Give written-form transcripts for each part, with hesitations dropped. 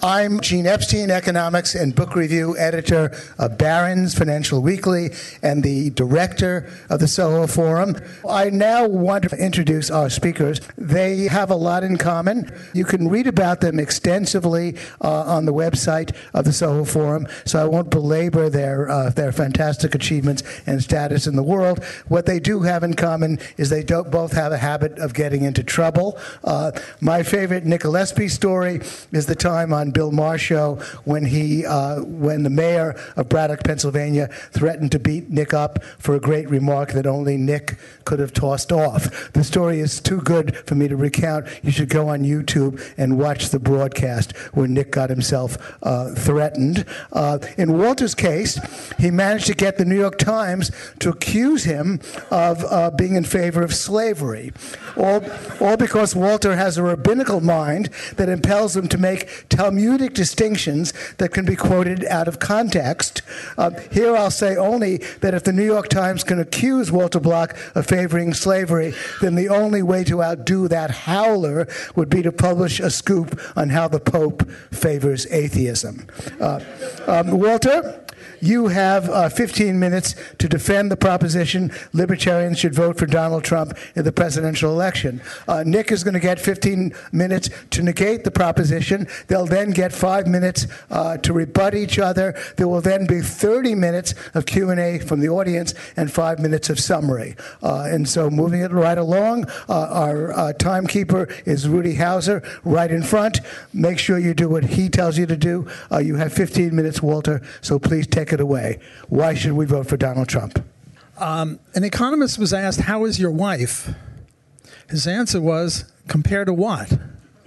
I'm Gene Epstein, economics and book review editor of Barron's Financial Weekly and the director of the Soho Forum. I now want to introduce our speakers. They have a lot in common. You can read about them extensively on the website of the Soho Forum, so I won't belabor their fantastic achievements and status in the world. What they do have in common is they don't both have a habit of getting into trouble. My favorite Nick Gillespie story is the time on Bill Maher's show when the mayor of Braddock, Pennsylvania, threatened to beat Nick up for a great remark that only Nick could have tossed off. The story is too good for me to recount. You should go on YouTube and watch the broadcast where Nick got himself threatened. In Walter's case, he managed to get the New York Times to accuse him of being in favor of slavery, all because Walter has a rabbinical mind that impels him to make Talmudic distinctions that can be quoted out of context. Here I'll say only that if the New York Times can accuse Walter Block of favoring slavery, then the only way to outdo that howler would be to publish a scoop on how the Pope favors atheism. Walter? You have 15 minutes to defend the proposition libertarians should vote for Donald Trump in the presidential election. Nick is going to get 15 minutes to negate the proposition. They'll then get 5 minutes to rebut each other. There will then be 30 minutes of Q&A from the audience and 5 minutes of summary. And so moving it right along, our timekeeper is Rudy Hauser right in front. Make sure you do what he tells you to do. You have 15 minutes, Walter, so please take it away. Why should we vote for Donald Trump? An economist was asked, "How is your wife?" His answer was, "Compared to what?"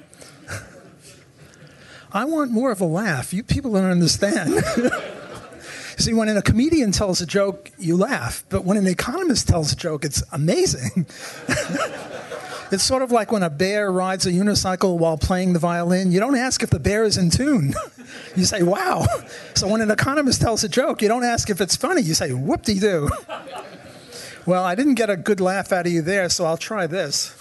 I want more of a laugh. You people don't understand. See, when a comedian tells a joke, you laugh. But when an economist tells a joke, it's amazing. It's sort of like when a bear rides a unicycle while playing the violin. You don't ask if the bear is in tune. You say, wow. So when an economist tells a joke, you don't ask if it's funny. You say, whoop-de-doo. Well, I didn't get a good laugh out of you there, so I'll try this.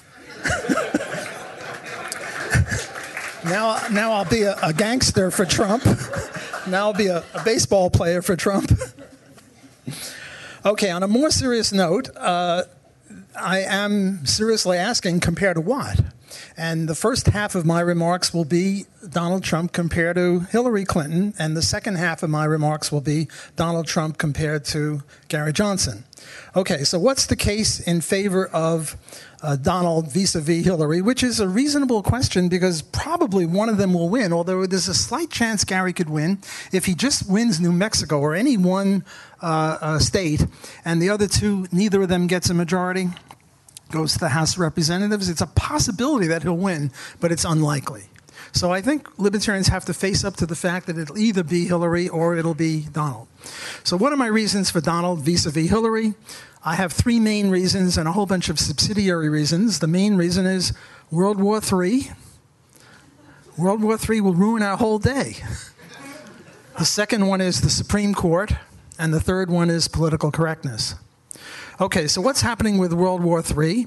Now I'll be a gangster for Trump. Now I'll be a baseball player for Trump. Okay, on a more serious note, I am seriously asking, compared to what? And the first half of my remarks will be Donald Trump compared to Hillary Clinton, and the second half of my remarks will be Donald Trump compared to Gary Johnson. Okay, so what's the case in favor of Donald vis-a-vis Hillary, which is a reasonable question because probably one of them will win, although there's a slight chance Gary could win if he just wins New Mexico or any one state, and the other two, neither of them gets a majority, goes to the House of Representatives. It's a possibility that he'll win, but it's unlikely. So I think libertarians have to face up to the fact that it'll either be Hillary or it'll be Donald. So what are my reasons for Donald vis-a-vis Hillary? I have three main reasons and a whole bunch of subsidiary reasons. The main reason is World War III. World War III will ruin our whole day. The second one is the Supreme Court, and the third one is political correctness. Okay, so what's happening with World War III?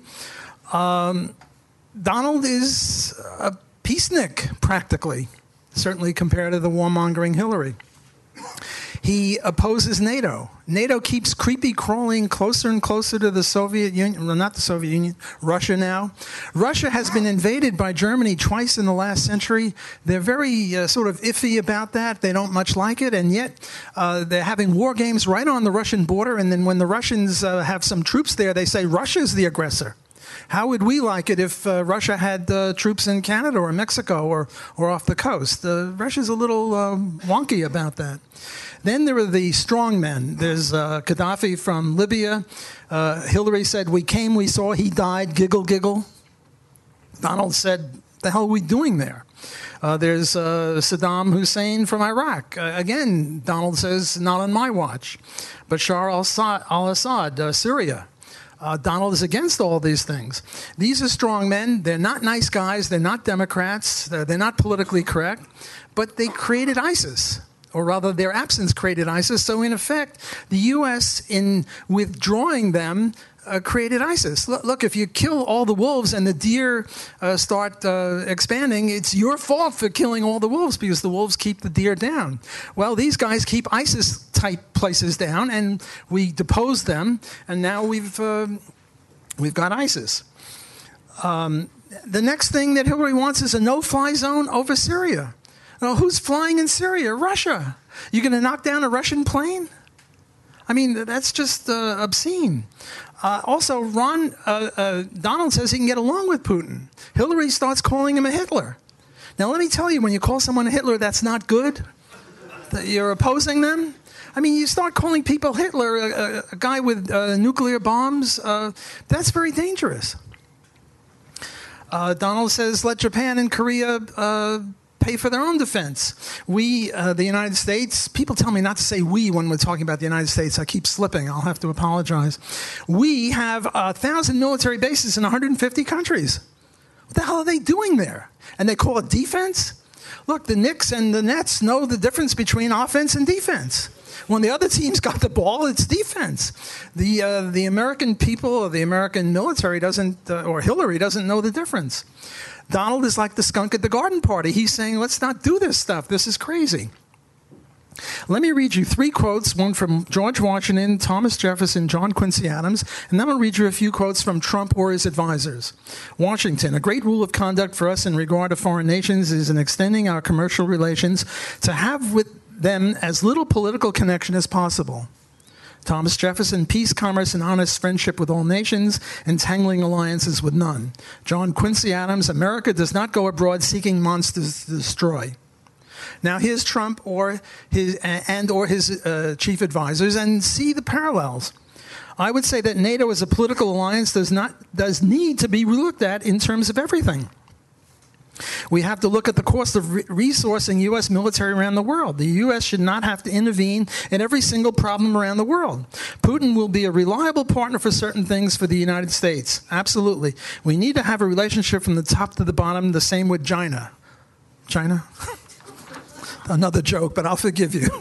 Donald is a peacenik, practically, certainly compared to the warmongering Hillary. He opposes NATO. NATO keeps creepy crawling closer and closer to the Soviet Union. Well, not the Soviet Union, Russia now. Russia has been invaded by Germany twice in the last century. They're very sort of iffy about that. They don't much like it. And yet they're having war games right on the Russian border. And then when the Russians have some troops there, they say Russia's the aggressor. How would we like it if Russia had troops in Canada or Mexico or off the coast? Russia's a little wonky about that. Then there are the strong men. There's Gaddafi from Libya. Hillary said, we came, we saw, he died, giggle, giggle. Donald said, the hell are we doing there? There's Saddam Hussein from Iraq. Again, Donald says, not on my watch. Bashar al-Assad, Syria. Donald is against all these things. These are strong men. They're not nice guys. They're not Democrats. They're not politically correct. But they created ISIS. Or rather, their absence created ISIS. So in effect, the U.S., in withdrawing them, created ISIS. Look, if you kill all the wolves and the deer start expanding, it's your fault for killing all the wolves because the wolves keep the deer down. Well, these guys keep ISIS-type places down, and we deposed them, and now we've got ISIS. The next thing that Hillary wants is a no-fly zone over Syria. Well, who's flying in Syria? Russia. You going to knock down a Russian plane? I mean, that's just obscene. Also, Donald says he can get along with Putin. Hillary starts calling him a Hitler. Now, let me tell you, when you call someone a Hitler, that's not good. That you're opposing them. I mean, you start calling people Hitler, a guy with nuclear bombs, that's very dangerous. Donald says, let Japan and Korea pay for their own defense. We, the United States, people tell me not to say we when we're talking about the United States. I keep slipping. I'll have to apologize. We have 1,000 military bases in 150 countries. What the hell are they doing there? And they call it defense? Look, the Knicks and the Nets know the difference between offense and defense. When the other team's got the ball, it's defense. The American people or the American military doesn't, or Hillary doesn't know the difference. Donald is like the skunk at the garden party. He's saying, let's not do this stuff. This is crazy. Let me read you 3 quotes, one from George Washington, Thomas Jefferson, John Quincy Adams, and then I'll read you a few quotes from Trump or his advisors. Washington, a great rule of conduct for us in regard to foreign nations is in extending our commercial relations to have with them as little political connection as possible. Thomas Jefferson, peace, commerce, and honest friendship with all nations, entangling alliances with none. John Quincy Adams, America does not go abroad seeking monsters to destroy. Now here's Trump or his chief advisors, and see the parallels. I would say that NATO as a political alliance does need to be looked at in terms of everything. We have to look at the cost of resourcing U.S. military around the world. The U.S. should not have to intervene in every single problem around the world. Putin will be a reliable partner for certain things for the United States. Absolutely. We need to have a relationship from the top to the bottom, the same with China. China? Another joke, but I'll forgive you.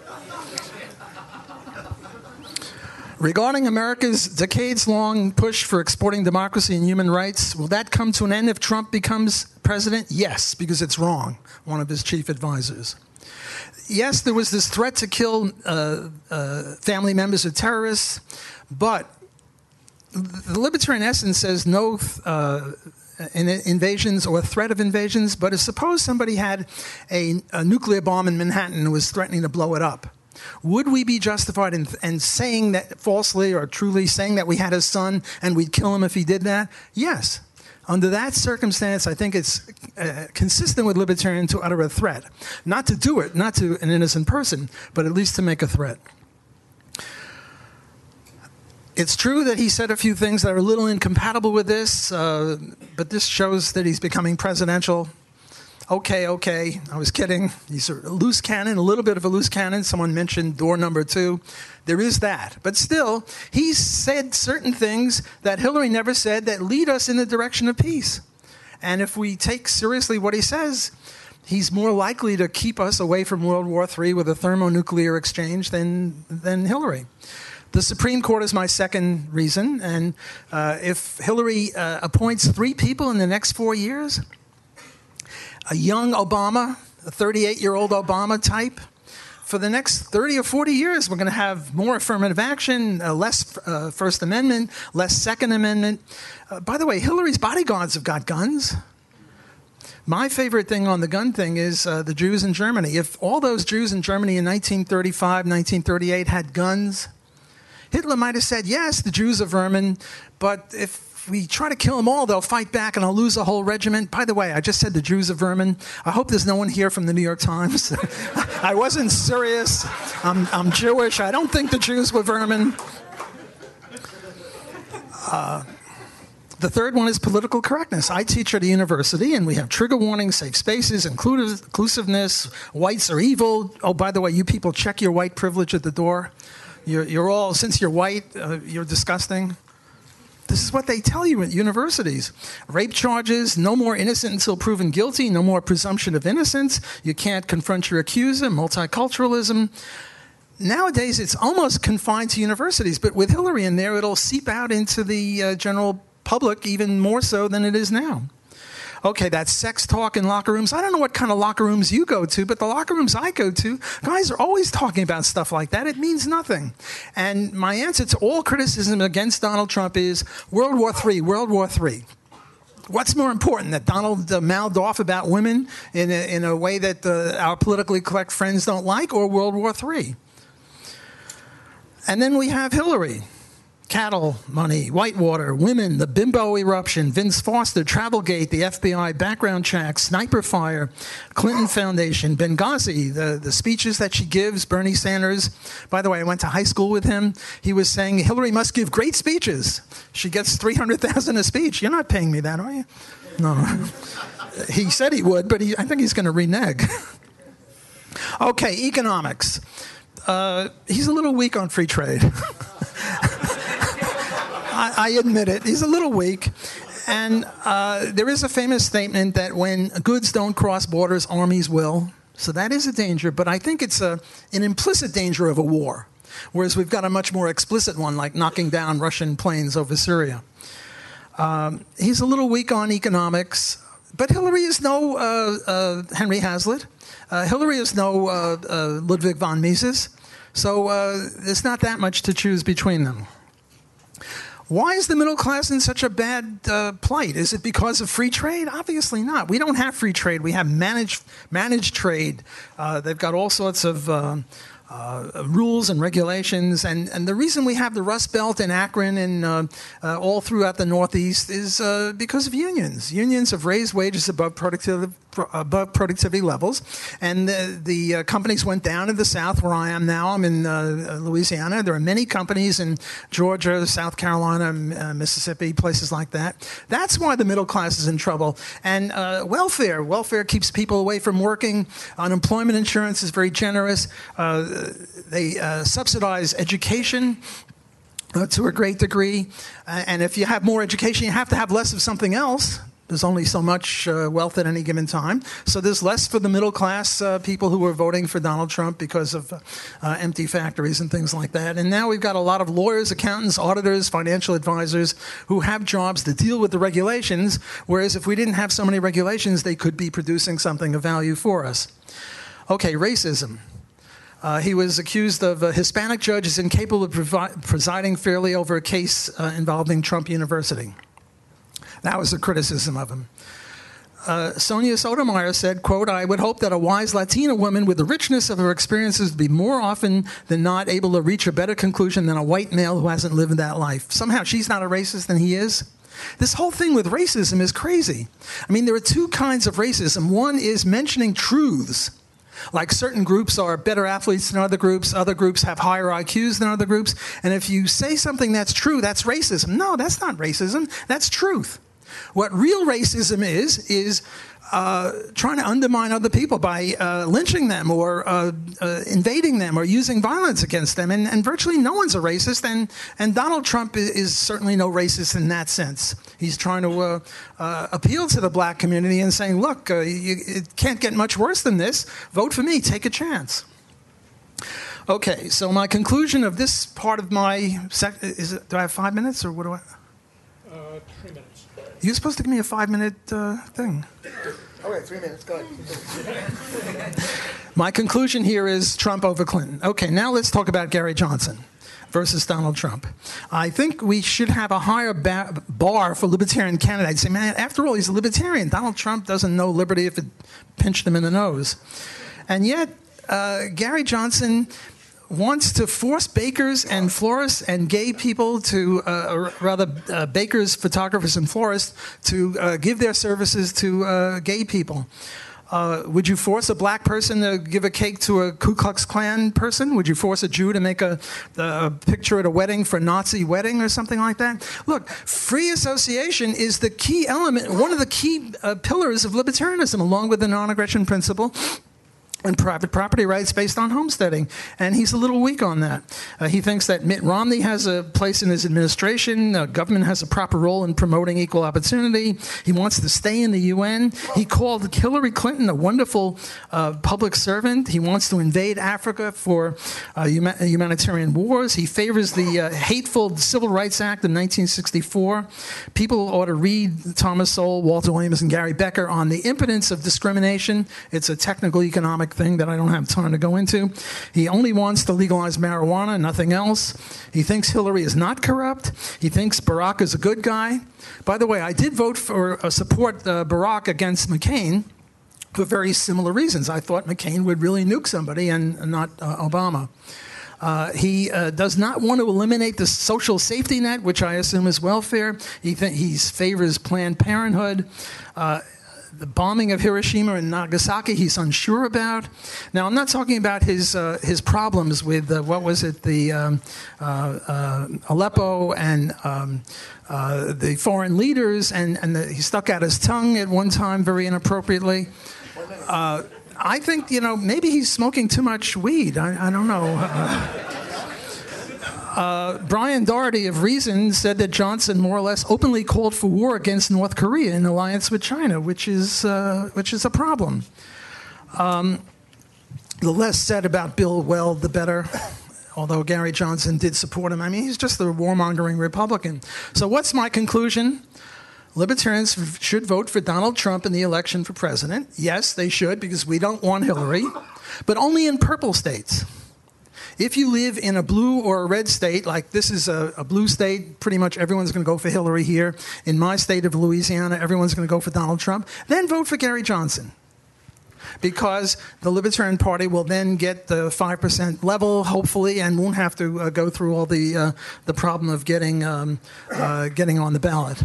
Regarding America's decades-long push for exporting democracy and human rights, will that come to an end if Trump becomes president? Yes, because it's wrong, one of his chief advisors. Yes, there was this threat to kill family members of terrorists, but the libertarian essence says no invasions or threat of invasions, but if suppose somebody had a nuclear bomb in Manhattan and was threatening to blow it up, would we be justified in saying that falsely or truly saying that we had his son and we'd kill him if he did that? Yes. Under that circumstance, I think it's consistent with libertarian to utter a threat. Not to do it, not to an innocent person, but at least to make a threat. It's true that he said a few things that are a little incompatible with this, but this shows that he's becoming presidential. Okay, I was kidding. He's a loose cannon, a little bit of a loose cannon. Someone mentioned door number 2. There is that. But still, he said certain things that Hillary never said that lead us in the direction of peace. And if we take seriously what he says, he's more likely to keep us away from World War III with a thermonuclear exchange than Hillary. The Supreme Court is my second reason. And if Hillary appoints 3 people in the next 4 years, a young Obama, a 38-year-old Obama type, for the next 30 or 40 years, we're going to have more affirmative action, less First Amendment, less Second Amendment. By the way, Hillary's bodyguards have got guns. My favorite thing on the gun thing is the Jews in Germany. If all those Jews in Germany in 1935, 1938 had guns, Hitler might have said, yes, the Jews are vermin, but if we try to kill them all, they'll fight back and I'll lose a whole regiment. By the way, I just said the Jews are vermin. I hope there's no one here from the New York Times. I wasn't serious. I'm Jewish. I don't think the Jews were vermin. The third one is political correctness. I teach at a university, and we have trigger warnings, safe spaces, inclusiveness, whites are evil. Oh, by the way, you people check your white privilege at the door. You're all, since you're white, you're disgusting. This is what they tell you at universities. Rape charges, no more innocent until proven guilty, no more presumption of innocence. You can't confront your accuser, multiculturalism. nowadays it's almost confined to universities, but with Hillary in there, it'll seep out into the general public even more so than it is now. Okay, that's sex talk in locker rooms. I don't know what kind of locker rooms you go to, but the locker rooms I go to, guys are always talking about stuff like that. It means nothing. And my answer to all criticism against Donald Trump is World War III, World War III. What's more important, that Donald mouthed off about women in a way that our politically correct friends don't like, or World War III? And then we have Hillary. Cattle money, Whitewater, women, the bimbo eruption, Vince Foster, Travelgate, the FBI background check, sniper fire, Clinton Foundation, Benghazi, the speeches that she gives, Bernie Sanders. By the way, I went to high school with him. He was saying Hillary must give great speeches. She gets $300,000 a speech. You're not paying me that, are you? No. He said he would, but I think he's going to renege. Okay, economics. He's a little weak on free trade. I admit it. He's a little weak. And there is a famous statement that when goods don't cross borders, armies will. So that is a danger. But I think it's an implicit danger of a war, whereas we've got a much more explicit one, like knocking down Russian planes over Syria. He's a little weak on economics. But Hillary is no Henry Hazlitt. Hillary is no Ludwig von Mises. So there's not that much to choose between them. Why is the middle class in such a bad plight? Is it because of free trade? Obviously not. We don't have free trade. We have managed trade. They've got all sorts of rules and regulations. And the reason we have the Rust Belt in Akron and all throughout the Northeast is because of unions. Unions have raised wages above productivity levels. And the companies went down to the South, where I am now. I'm in Louisiana. There are many companies in Georgia, South Carolina, Mississippi, places like that. That's why the middle class is in trouble. And welfare keeps people away from working. Unemployment insurance is very generous. They subsidize education to a great degree. And if you have more education, you have to have less of something else. There's only so much wealth at any given time. So there's less for the middle class people who are voting for Donald Trump because of empty factories and things like that. And now we've got a lot of lawyers, accountants, auditors, financial advisors who have jobs to deal with the regulations, whereas if we didn't have so many regulations, they could be producing something of value for us. Okay, racism. He was accused of Hispanic judges incapable of presiding fairly over a case involving Trump University. That was a criticism of him. Sonia Sotomayor said, quote, "I would hope that a wise Latina woman with the richness of her experiences would be more often than not able to reach a better conclusion than a white male who hasn't lived that life." Somehow she's not a racist and he is. This whole thing with racism is crazy. I mean, there are two kinds of racism. One is mentioning truths. Like certain groups are better athletes than other groups have higher IQs than other groups. And if you say something that's true, that's racism. No, that's not racism. That's truth. What real racism is trying to undermine other people by lynching them or invading them or using violence against them. And virtually no one's a racist. And Donald Trump is certainly no racist in that sense. He's trying to appeal to the black community and saying, look, it can't get much worse than this. Vote for me. Take a chance. Okay, so my conclusion of this part of my do I have 5 minutes or what do I? 3 minutes. You're supposed to give me a 5-minute thing. Okay, 3 minutes. Go ahead. My conclusion here is Trump over Clinton. Okay, now let's talk about Gary Johnson versus Donald Trump. I think we should have a higher bar for libertarian candidates. Say, man, after all, he's a libertarian. Donald Trump doesn't know liberty if it pinched him in the nose. And yet, Gary Johnson wants to force bakers and florists and gay people to, bakers, photographers, and florists to give their services to gay people. Would you force a black person to give a cake to a Ku Klux Klan person? Would you force a Jew to make a picture at a wedding for a Nazi wedding or something like that? Look, free association is the key element, one of the key pillars of libertarianism, along with the non-aggression principle and private property rights based on homesteading. And he's a little weak on that. He thinks that Mitt Romney has a place in his administration. Government has a proper role in promoting equal opportunity. He wants to stay in the UN. He called Hillary Clinton a wonderful public servant. He wants to invade Africa for humanitarian wars. He favors the hateful Civil Rights Act of 1964. People ought to read Thomas Sowell, Walter Williams, and Gary Becker on the impotence of discrimination. It's a technical economic thing that I don't have time to go into. He only wants to legalize marijuana, nothing else. He thinks Hillary is not corrupt. He thinks Barack is a good guy. By the way, I did vote for support Barack against McCain for very similar reasons. I thought McCain would really nuke somebody and not Obama. He does not want to eliminate the social safety net, which I assume is welfare. He favors Planned Parenthood. The bombing of Hiroshima and Nagasaki, he's unsure about. Now, I'm not talking about his problems with the Aleppo and the foreign leaders, and he stuck out his tongue at one time very inappropriately. I think maybe he's smoking too much weed. I don't know. Brian Doherty of Reason said that Johnson more or less openly called for war against North Korea in alliance with China, which is a problem. The less said about Bill Weld, the better. Although Gary Johnson did support him. I mean, he's just a warmongering Republican. So what's my conclusion? Libertarians should vote for Donald Trump in the election for president. Yes, they should, because we don't want Hillary, but only in purple states. If you live in a blue or a red state, like this is a blue state, pretty much everyone's going to go for Hillary here. In my state of Louisiana, everyone's going to go for Donald Trump. Then vote for Gary Johnson, because the Libertarian Party will then get the 5% level, hopefully, and won't have to go through all the problem of getting on the ballot.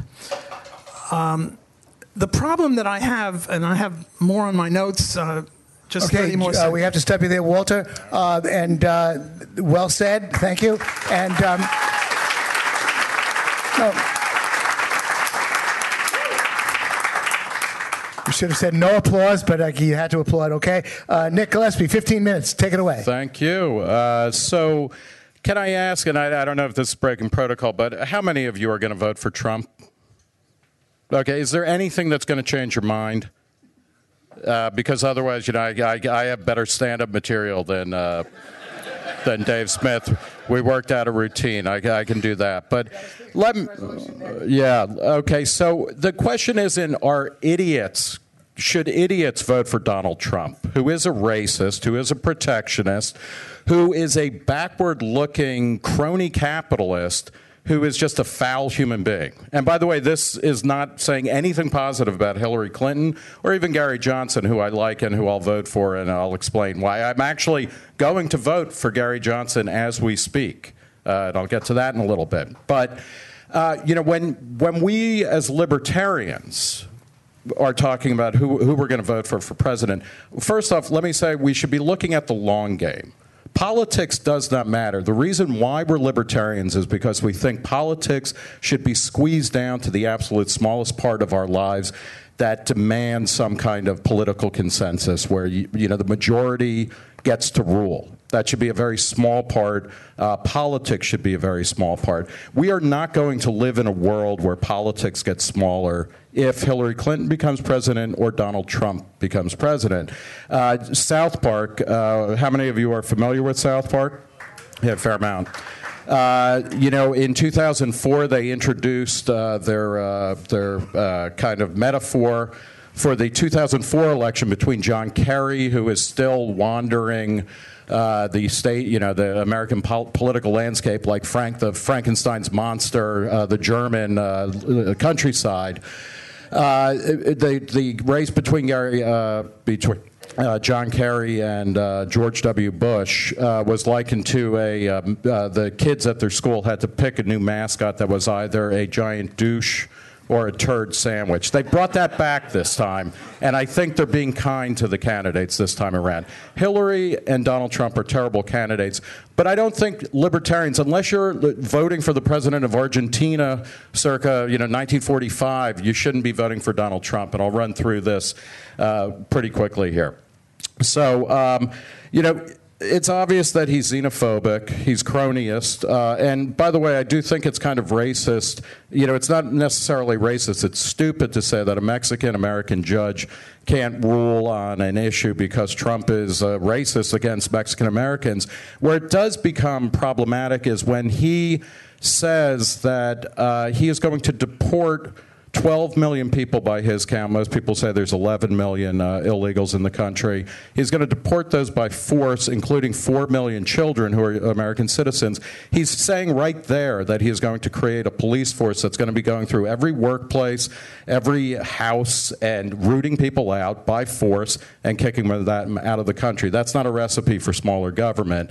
The problem that I have, and I have more on my notes. Just okay, we have to stop you there, Walter. Well said. Thank you. And you should have said no applause, but you had to applaud. Okay, Nick Gillespie, 15 minutes. Take it away. Thank you. So, can I ask? And I don't know if this is breaking protocol, but how many of you are going to vote for Trump? Okay, is there anything that's going to change your mind? Because otherwise, I have better stand-up material than Dave Smith. We worked out a routine. I can do that. But okay. So the question isn't, should idiots vote for Donald Trump, who is a racist, who is a protectionist, who is a backward-looking crony capitalist, who is just a foul human being. And by the way, this is not saying anything positive about Hillary Clinton or even Gary Johnson, who I like and who I'll vote for, and I'll explain why. I'm actually going to vote for Gary Johnson as we speak, and I'll get to that in a little bit. But, when we as libertarians are talking about who we're going to vote for president, first off, let me say we should be looking at the long game. Politics does not matter. The reason why we're libertarians is because we think politics should be squeezed down to the absolute smallest part of our lives that demands some kind of political consensus where the majority gets to rule. That should be a very small part. Politics should be a very small part. We are not going to live in a world where politics gets smaller if Hillary Clinton becomes president or Donald Trump becomes president. South Park, how many of you are familiar with South Park? Yeah, a fair amount. In 2004, they introduced their kind of metaphor for the 2004 election between John Kerry, who is still wandering the state, the American political landscape like Frankenstein's monster, the German countryside. The race between John Kerry and George W. Bush was likened to the kids at their school had to pick a new mascot that was either a giant douche or a turd sandwich. They brought that back this time, and I think they're being kind to the candidates this time around. Hillary and Donald Trump are terrible candidates, but I don't think libertarians, unless you're voting for the president of Argentina circa 1945, you shouldn't be voting for Donald Trump, and I'll run through this pretty quickly here. So, it's obvious that he's xenophobic, he's cronyist, and by the way, I do think it's kind of racist. It's not necessarily racist, it's stupid to say that a Mexican-American judge can't rule on an issue because Trump is racist against Mexican-Americans. Where it does become problematic is when he says that he is going to deport 12 million people by his count. Most people say there's 11 million illegals in the country. He's going to deport those by force, including 4 million children who are American citizens. He's saying right there that he is going to create a police force that's going to be going through every workplace, every house, and rooting people out by force and kicking them out of the country. That's not a recipe for smaller government.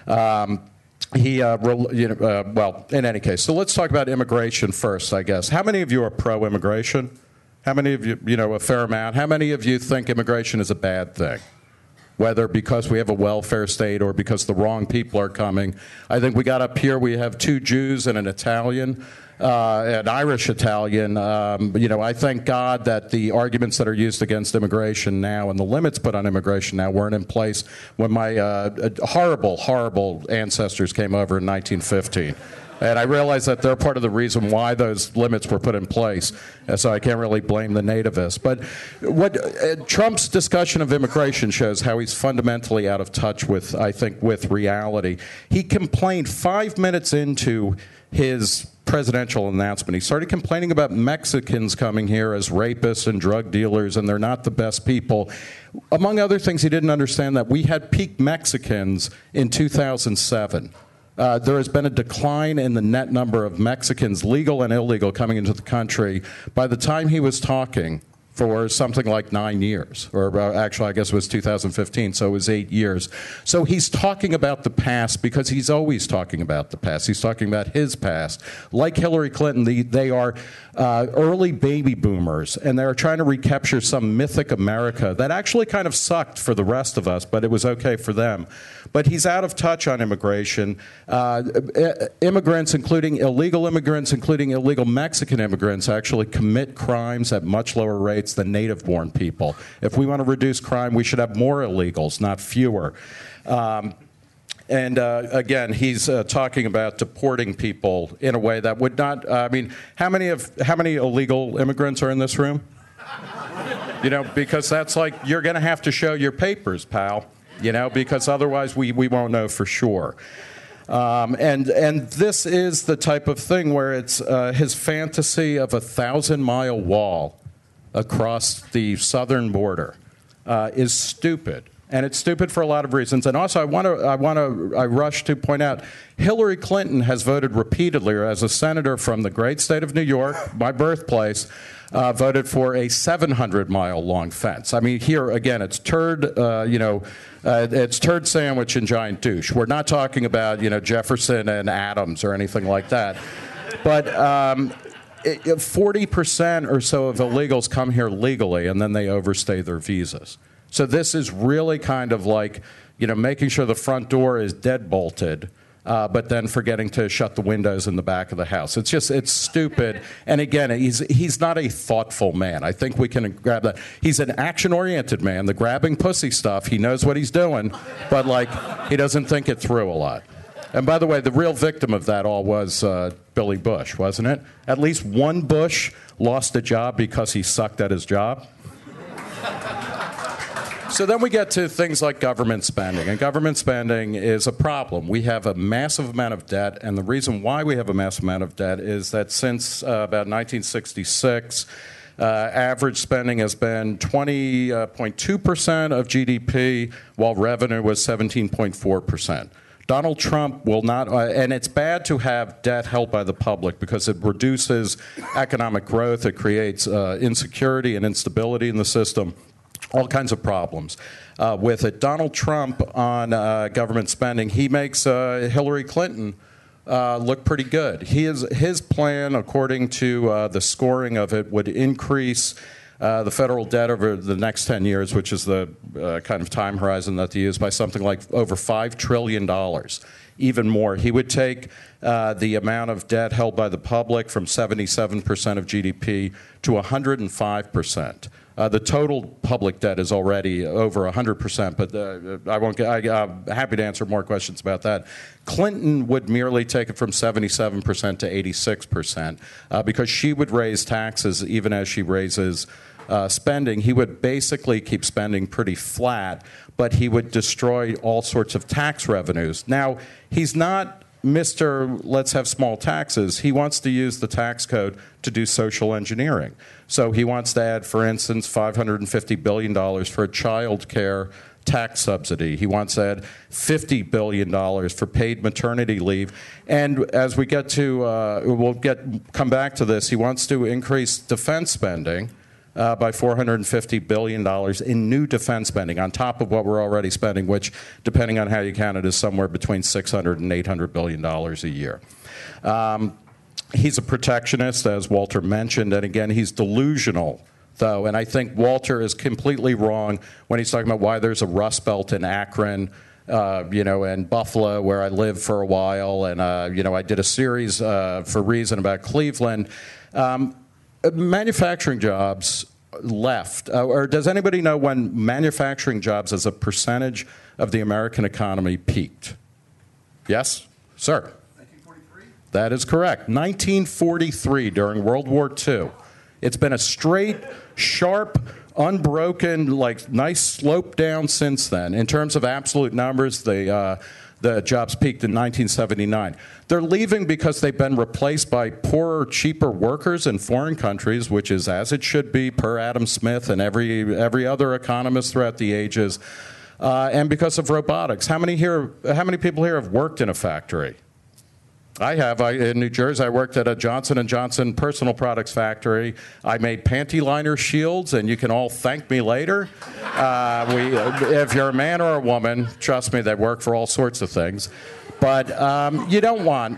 Well, in any case, so let's talk about immigration first, I guess. How many of you are pro-immigration? How many of you, a fair amount? How many of you think immigration is a bad thing? Whether because we have a welfare state or because the wrong people are coming. I think we got up here, we have 2 Jews and an Italian, an Irish Italian. I thank God that the arguments that are used against immigration now and the limits put on immigration now weren't in place when my horrible, horrible ancestors came over in 1915. And I realize that they're part of the reason why those limits were put in place. And so I can't really blame the nativists. But what Trump's discussion of immigration shows how he's fundamentally out of touch with, I think, with reality. He complained 5 minutes into his presidential announcement. He started complaining about Mexicans coming here as rapists and drug dealers, and they're not the best people. Among other things, he didn't understand that we had peak Mexicans in 2007. There has been a decline in the net number of Mexicans, legal and illegal, coming into the country. By the time he was talking, for something like 9 years, or actually I guess it was 2015, so it was 8 years. So he's talking about the past because he's always talking about the past. He's talking about his past. Like Hillary Clinton, they are early baby boomers, and they're trying to recapture some mythic America that actually kind of sucked for the rest of us, but it was okay for them. But he's out of touch on immigration. Immigrants, including illegal Mexican immigrants, actually commit crimes at much lower rates than native-born people. If we want to reduce crime, we should have more illegals, not fewer. Again, he's talking about deporting people in a way that would not. How many illegal immigrants are in this room? Because that's like you're going to have to show your papers, pal. Because otherwise we won't know for sure. And this is the type of thing where it's his fantasy of a 1,000-mile wall across the southern border is stupid. And it's stupid for a lot of reasons. And also, I rush to point out, Hillary Clinton has voted repeatedly, or as a senator from the great state of New York, my birthplace, voted for a 700-mile long fence. Here again, it's it's turd sandwich and giant douche. We're not talking about Jefferson and Adams or anything like that, but 40% or so of illegals come here legally, and then they overstay their visas. So this is really kind of like, making sure the front door is dead-bolted, but then forgetting to shut the windows in the back of the house. It's stupid. And again, he's not a thoughtful man. I think we can grab that. He's an action-oriented man. The grabbing pussy stuff, he knows what he's doing, but he doesn't think it through a lot. And by the way, the real victim of that all was Billy Bush, wasn't it? At least one Bush lost a job because he sucked at his job. So then we get to things like government spending, and government spending is a problem. We have a massive amount of debt, and the reason why we have a massive amount of debt is that since about 1966, average spending has been 20.2% of GDP, while revenue was 17.4%. Donald Trump will not, and it's bad to have debt held by the public because it reduces economic growth, it creates insecurity and instability in the system. All kinds of problems with it. Donald Trump on government spending, he makes Hillary Clinton look pretty good. His plan, according to the scoring of it, would increase the federal debt over the next 10 years, which is the kind of time horizon that they use, by something like over $5 trillion even more. He would take the amount of debt held by the public from 77% of GDP to 105%. The total public debt is already over 100%, but I'm happy to answer more questions about that. Clinton would merely take it from 77% to 86% because she would raise taxes even as she raises spending. He would basically keep spending pretty flat, but he would destroy all sorts of tax revenues. Now, he's not Mr. Let's have small taxes. He wants to use the tax code to do social engineering. So he wants to add, for instance, $550 billion for a child care tax subsidy. He wants to add $50 billion for paid maternity leave. And as we get to, come back to this, he wants to increase defense spending by $450 billion in new defense spending on top of what we're already spending, which, depending on how you count it, is somewhere between $600 and $800 billion a year. He's a protectionist, as Walter mentioned, and again, he's delusional, though, and I think Walter is completely wrong when he's talking about why there's a Rust Belt in Akron, and Buffalo, where I lived for a while, and, I did a series for Reason about Cleveland. Manufacturing jobs left, or does anybody know when manufacturing jobs as a percentage of the American economy peaked? Yes, sir? 1943? That is correct. 1943, during World War II. It's been a straight, sharp, unbroken, nice slope down since then. In terms of absolute numbers, the jobs peaked in 1979. They're leaving because they've been replaced by poorer, cheaper workers in foreign countries, which is as it should be per Adam Smith and every other economist throughout the ages, and because of robotics. How many people here have worked in a factory? I have. In New Jersey, I worked at a Johnson & Johnson personal products factory. I made panty liner shields, and you can all thank me later. If you're a man or a woman, trust me, they work for all sorts of things. But you don't want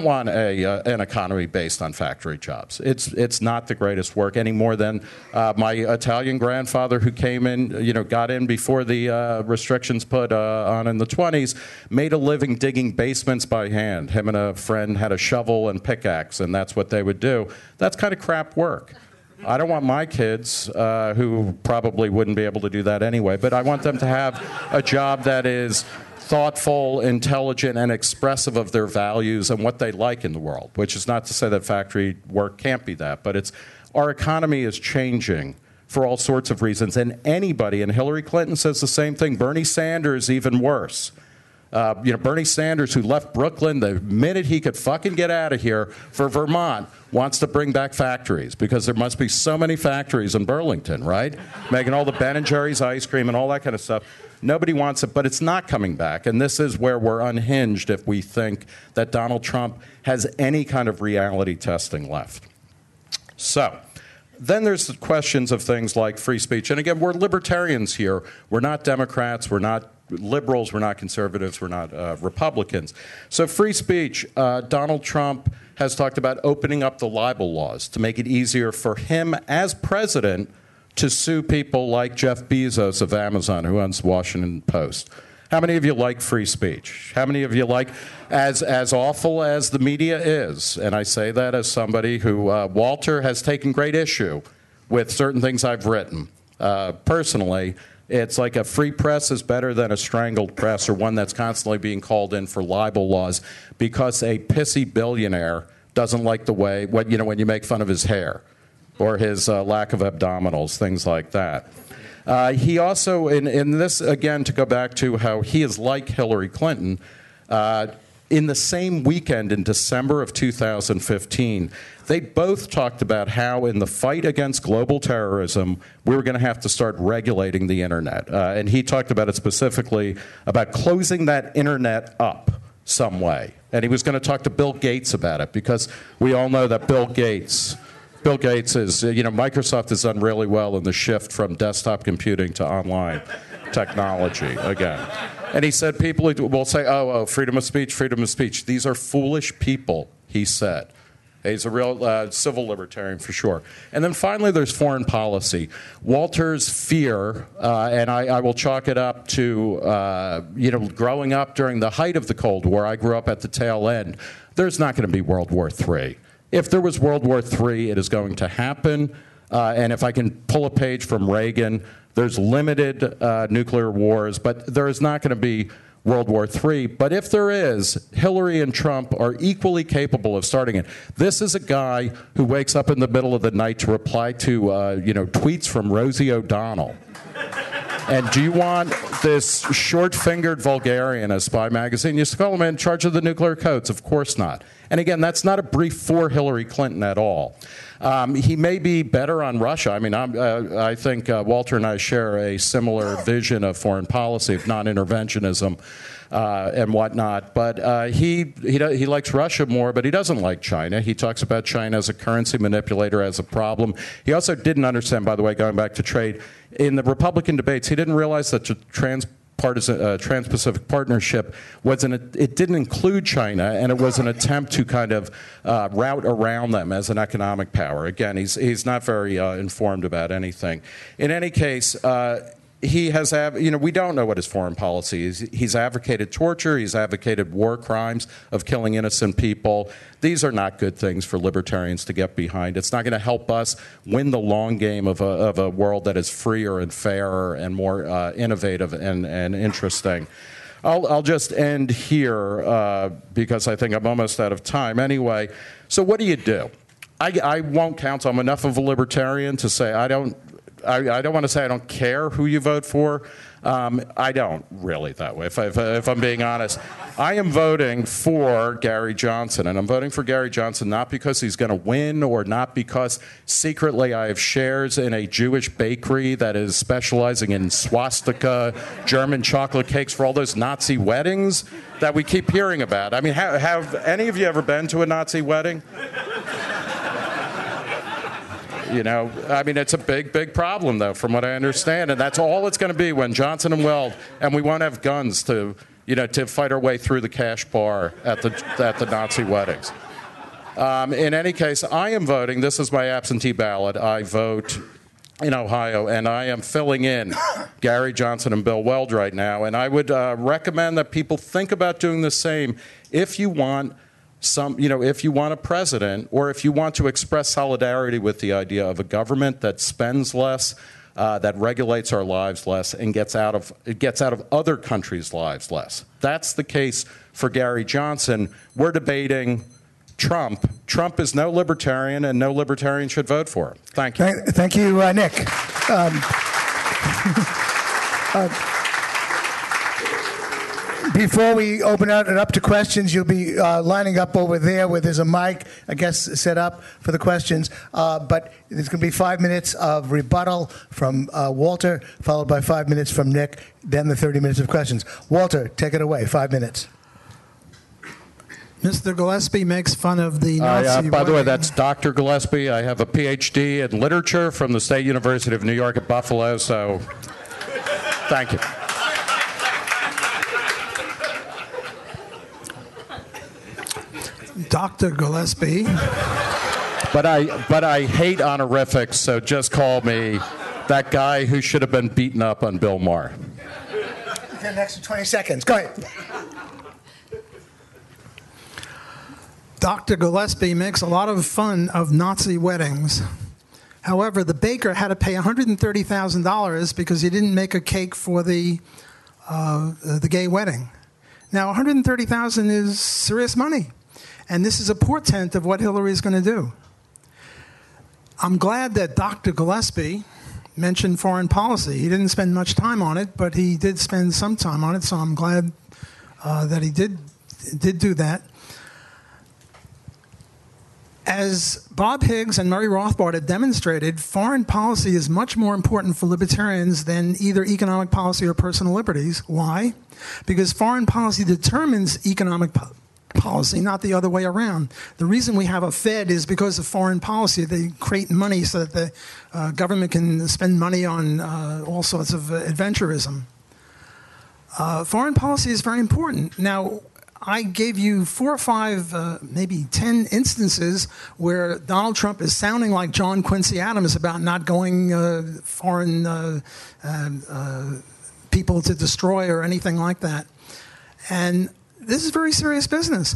an economy based on factory jobs. It's not the greatest work any more than my Italian grandfather, who came in, got in before the restrictions put on in the 20s, made a living digging basements by hand. Him and a friend had a shovel and pickaxe, and that's what they would do. That's kind of crap work. I don't want my kids, who probably wouldn't be able to do that anyway, but I want them to have a job that is thoughtful, intelligent, and expressive of their values and what they like in the world, which is not to say that factory work can't be that, but our economy is changing for all sorts of reasons, and and Hillary Clinton says the same thing. Bernie Sanders, even worse. Bernie Sanders, who left Brooklyn the minute he could fucking get out of here for Vermont, wants to bring back factories because there must be so many factories in Burlington, right? Making all the Ben & Jerry's ice cream and all that kind of stuff. Nobody wants it, but it's not coming back. And this is where we're unhinged if we think that Donald Trump has any kind of reality testing left. So then there's the questions of things like free speech. And again, we're libertarians here. We're not Democrats. We're not liberals. We're not conservatives. We're not Republicans. So free speech, Donald Trump has talked about opening up the libel laws to make it easier for him as president to sue people like Jeff Bezos of Amazon, who owns the Washington Post. How many of you like free speech? How many of you like, as awful as the media is, and I say that as somebody who, Walter has taken great issue with certain things I've written. Personally, it's like a free press is better than a strangled press, or one that's constantly being called in for libel laws because a pissy billionaire doesn't like the way, when you make fun of his hair or his lack of abdominals, things like that. He also, in this, again, to go back to how he is like Hillary Clinton, in the same weekend in December of 2015, they both talked about how in the fight against global terrorism, we were going to have to start regulating the internet. And he talked about it specifically about closing that internet up some way. And he was going to talk to Bill Gates about it, because we all know that Bill Gates is, Microsoft has done really well in the shift from desktop computing to online technology again. And he said people will say, oh, freedom of speech, freedom of speech. These are foolish people, he said. He's a real civil libertarian for sure. And then finally, there's foreign policy. Walter's fear, and I will chalk it up to growing up during the height of the Cold War. I grew up at the tail end. There's not going to be World War III. If there was World War III, it is going to happen. And if I can pull a page from Reagan, there's limited nuclear wars, but there is not going to be World War III. But if there is, Hillary and Trump are equally capable of starting it. This is a guy who wakes up in the middle of the night to reply to tweets from Rosie O'Donnell. And do you want this short-fingered vulgarian as Spy Magazine used to call him in charge of the nuclear codes? Of course not. And again, that's not a brief for Hillary Clinton at all. He may be better on Russia. I mean, I think Walter and I share a similar vision of foreign policy, of non-interventionism and whatnot. But he likes Russia more, but he doesn't like China. He talks about China as a currency manipulator, as a problem. He also didn't understand, by the way, going back to trade, in the Republican debates, he didn't realize that the Trans-Pacific Partnership it didn't include China, and it was an attempt to kind of route around them as an economic power. Again, he's not very informed about anything. In any case, he has, we don't know what his foreign policy is. He's advocated torture. He's advocated war crimes of killing innocent people. These are not good things for libertarians to get behind. It's not going to help us win the long game of a world that is freer and fairer and more innovative and interesting. I'll just end here because I think I'm almost out of time anyway. So what do you do? I won't counsel. I'm enough of a libertarian to say I don't want to say I don't care who you vote for. I don't really that way, if I'm being honest. I am voting for Gary Johnson, and I'm voting for Gary Johnson not because he's going to win or not because secretly I have shares in a Jewish bakery that is specializing in swastika, German chocolate cakes for all those Nazi weddings that we keep hearing about. I mean, have any of you ever been to a Nazi wedding? I mean, it's a big, big problem, though, from what I understand. And that's all it's going to be when Johnson and Weld, and we won't have guns to fight our way through the cash bar at the Nazi weddings. In any case, I am voting. This is my absentee ballot. I vote in Ohio, and I am filling in Gary Johnson and Bill Weld right now. And I would recommend that people think about doing the same if you want if you want a president, or if you want to express solidarity with the idea of a government that spends less, that regulates our lives less, and gets out of other countries' lives less. That's the case for Gary Johnson. We're debating Trump. Trump is no libertarian, and no libertarian should vote for him. Thank you. Thank you, Nick. Before we open it up to questions, you'll be lining up over there where there's a mic, I guess, set up for the questions. But there's going to be 5 minutes of rebuttal from Walter, followed by 5 minutes from Nick, then the 30 minutes of questions. Walter, take it away, 5 minutes. Mr. Gillespie makes fun of the Nazi by the way, that's Dr. Gillespie. I have a Ph.D. in literature from the State University of New York at Buffalo, so thank you. Dr. Gillespie. But I hate honorifics, so just call me that guy who should have been beaten up on Bill Maher. Okay, next 20 seconds. Go ahead. Dr. Gillespie makes a lot of fun of Nazi weddings. However, the baker had to pay $130,000 because he didn't make a cake for the gay wedding. Now, $130,000 is serious money. And this is a portent of what Hillary is going to do. I'm glad that Dr. Gillespie mentioned foreign policy. He didn't spend much time on it, but he did spend some time on it, so I'm glad that he did do that. As Bob Higgs and Murray Rothbard have demonstrated, foreign policy is much more important for libertarians than either economic policy or personal liberties. Why? Because foreign policy determines economic policy, not the other way around. The reason we have a Fed is because of foreign policy. They create money so that the government can spend money on all sorts of adventurism. Foreign policy is very important. Now, I gave you 4 or 5, maybe 10 instances where Donald Trump is sounding like John Quincy Adams about not going foreign people to destroy or anything like that. And this is very serious business.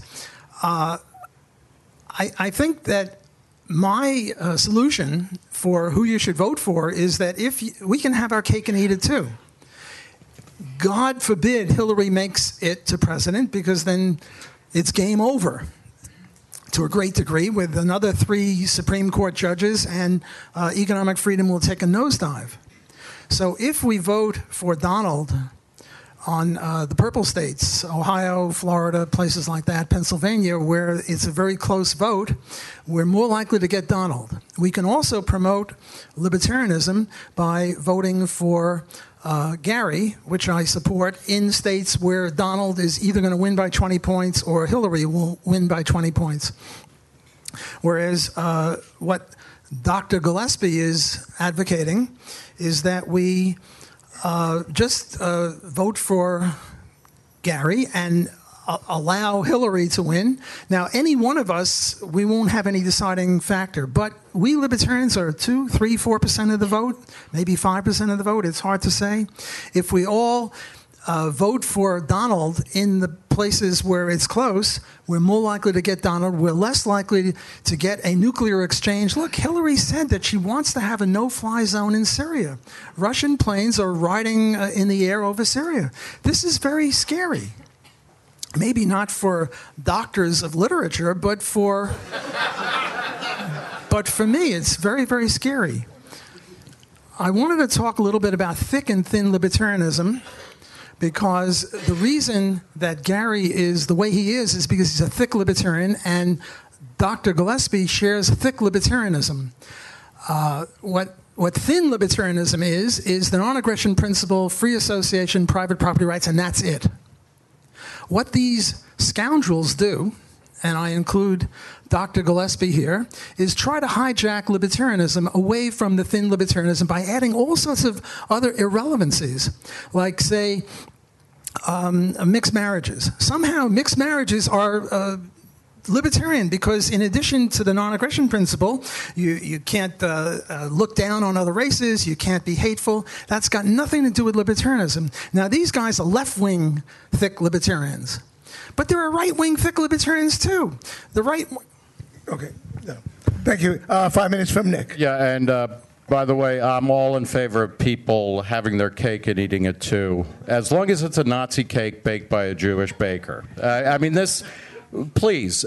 I think that my solution for who you should vote for is that we can have our cake and eat it too. God forbid Hillary makes it to president, because then it's game over to a great degree with another 3 Supreme Court judges, and economic freedom will take a nosedive. So if we vote for Donald on the purple states, Ohio, Florida, places like that, Pennsylvania, where it's a very close vote, we're more likely to get Donald. We can also promote libertarianism by voting for Gary, which I support, in states where Donald is either going to win by 20 points or Hillary will win by 20 points. Whereas what Dr. Gillespie is advocating is that we just vote for Gary and allow Hillary to win. Now, any one of us, we won't have any deciding factor, but we libertarians are 2, 3, 4% of the vote, maybe 5% of the vote. It's hard to say. If we all vote for Donald in the places where it's close, we're more likely to get Donald. We're less likely to get a nuclear exchange. Look, Hillary said that she wants to have a no-fly zone in Syria. Russian planes are riding in the air over Syria. This is very scary. Maybe not for doctors of literature, but for me, it's very, very scary. I wanted to talk a little bit about thick and thin libertarianism, because the reason that Gary is the way he is because he's a thick libertarian, and Dr. Gillespie shares thick libertarianism. What thin libertarianism is the non-aggression principle, free association, private property rights, and that's it. What these scoundrels do, and I include Dr. Gillespie here, is try to hijack libertarianism away from the thin libertarianism by adding all sorts of other irrelevancies, like, say, mixed marriages. Somehow mixed marriages are libertarian, because in addition to the non-aggression principle, you can't look down on other races, you can't be hateful. That's got nothing to do with libertarianism. Now, these guys are left-wing thick libertarians, but there are right-wing thick libertarians too. The right... Okay. No. Thank you. 5 minutes from Nick. Yeah, and by the way, I'm all in favor of people having their cake and eating it too, as long as it's a Nazi cake baked by a Jewish baker. I mean, this... Please,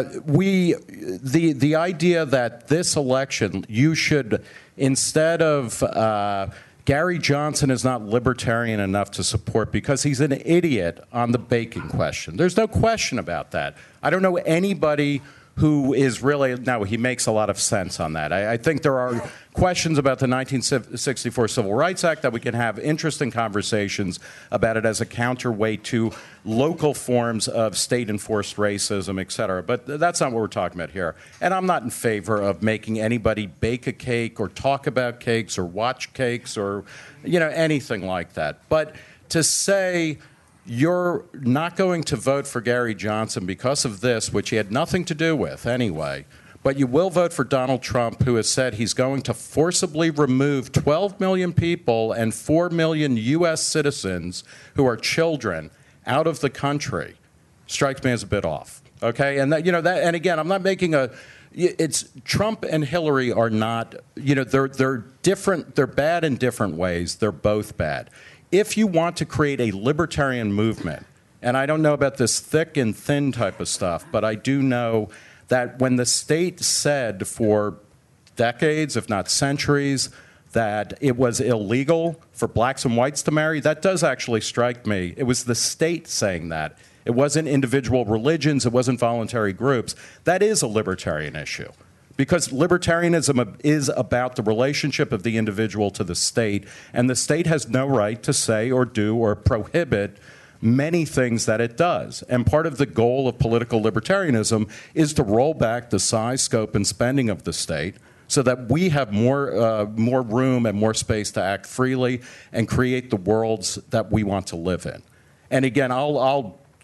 the idea that this election, you should, instead of Gary Johnson is not libertarian enough to support because he's an idiot on the baking question. There's no question about that. I don't know anybody who is really, no, he makes a lot of sense on that. I think there are questions about the 1964 Civil Rights Act that we can have interesting conversations about it as a counterweight to local forms of state-enforced racism, et cetera. But that's not what we're talking about here. And I'm not in favor of making anybody bake a cake or talk about cakes or watch cakes or, anything like that. But to say you're not going to vote for Gary Johnson because of this, which he had nothing to do with anyway, but you will vote for Donald Trump, who has said he's going to forcibly remove 12 million people and 4 million U.S. citizens who are children out of the country, strikes me as a bit off. Okay, and and again, I'm not making a. It's Trump and Hillary are not. They're different. They're bad in different ways. They're both bad. If you want to create a libertarian movement, and I don't know about this thick and thin type of stuff, but I do know that when the state said for decades, if not centuries, that it was illegal for blacks and whites to marry, that does actually strike me. It was the state saying that. It wasn't individual religions. It wasn't voluntary groups. That is a libertarian issue. Because libertarianism is about the relationship of the individual to the state, and the state has no right to say or do or prohibit many things that it does. And part of the goal of political libertarianism is to roll back the size, scope, and spending of the state so that we have more room and more space to act freely and create the worlds that we want to live in. And again, I'll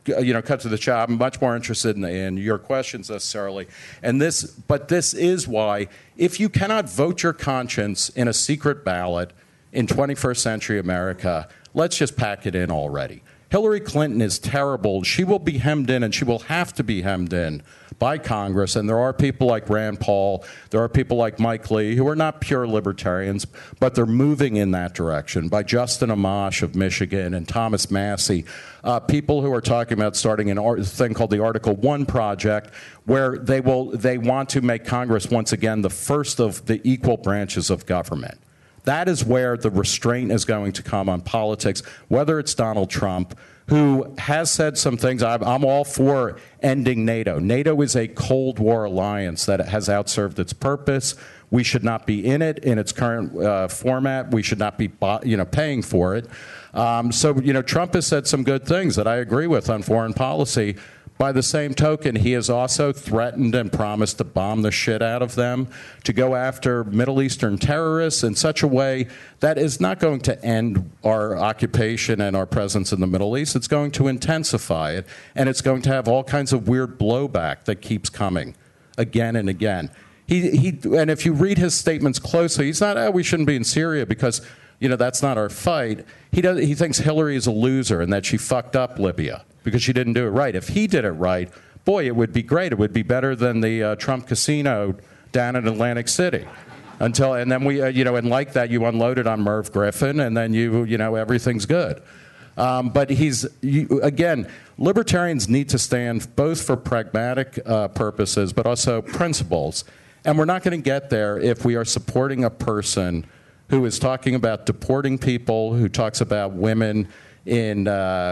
cut to the chase. I'm much more interested in your questions necessarily. But this is why, if you cannot vote your conscience in a secret ballot in 21st century America, let's just pack it in already. Hillary Clinton is terrible. She will be hemmed in, and she will have to be hemmed in by Congress. And there are people like Rand Paul, there are people like Mike Lee, who are not pure libertarians, but they're moving in that direction, by Justin Amash of Michigan and Thomas Massey, people who are talking about starting a thing called the Article 1 Project, where they want to make Congress once again the first of the equal branches of government. That is where the restraint is going to come on politics, whether it's Donald Trump, who has said some things. I'm all for ending NATO. NATO is a Cold War alliance that has outserved its purpose. We should not be in it in its current format. We should not be paying for it. So Trump has said some good things that I agree with on foreign policy. By the same token, he has also threatened and promised to bomb the shit out of them, to go after Middle Eastern terrorists in such a way that is not going to end our occupation and our presence in the Middle East. It's going to intensify it, and it's going to have all kinds of weird blowback that keeps coming again and again. And if you read his statements closely, he's not, we shouldn't be in Syria because, that's not our fight. He thinks Hillary is a loser and that she fucked up Libya because she didn't do it right. If he did it right, boy, it would be great. It would be better than the Trump casino down in Atlantic City. And then we, and like that, you unload it on Merv Griffin, and then everything's good. But again, libertarians need to stand both for pragmatic purposes, but also principles. And we're not going to get there if we are supporting a person who is talking about deporting people, who talks about women in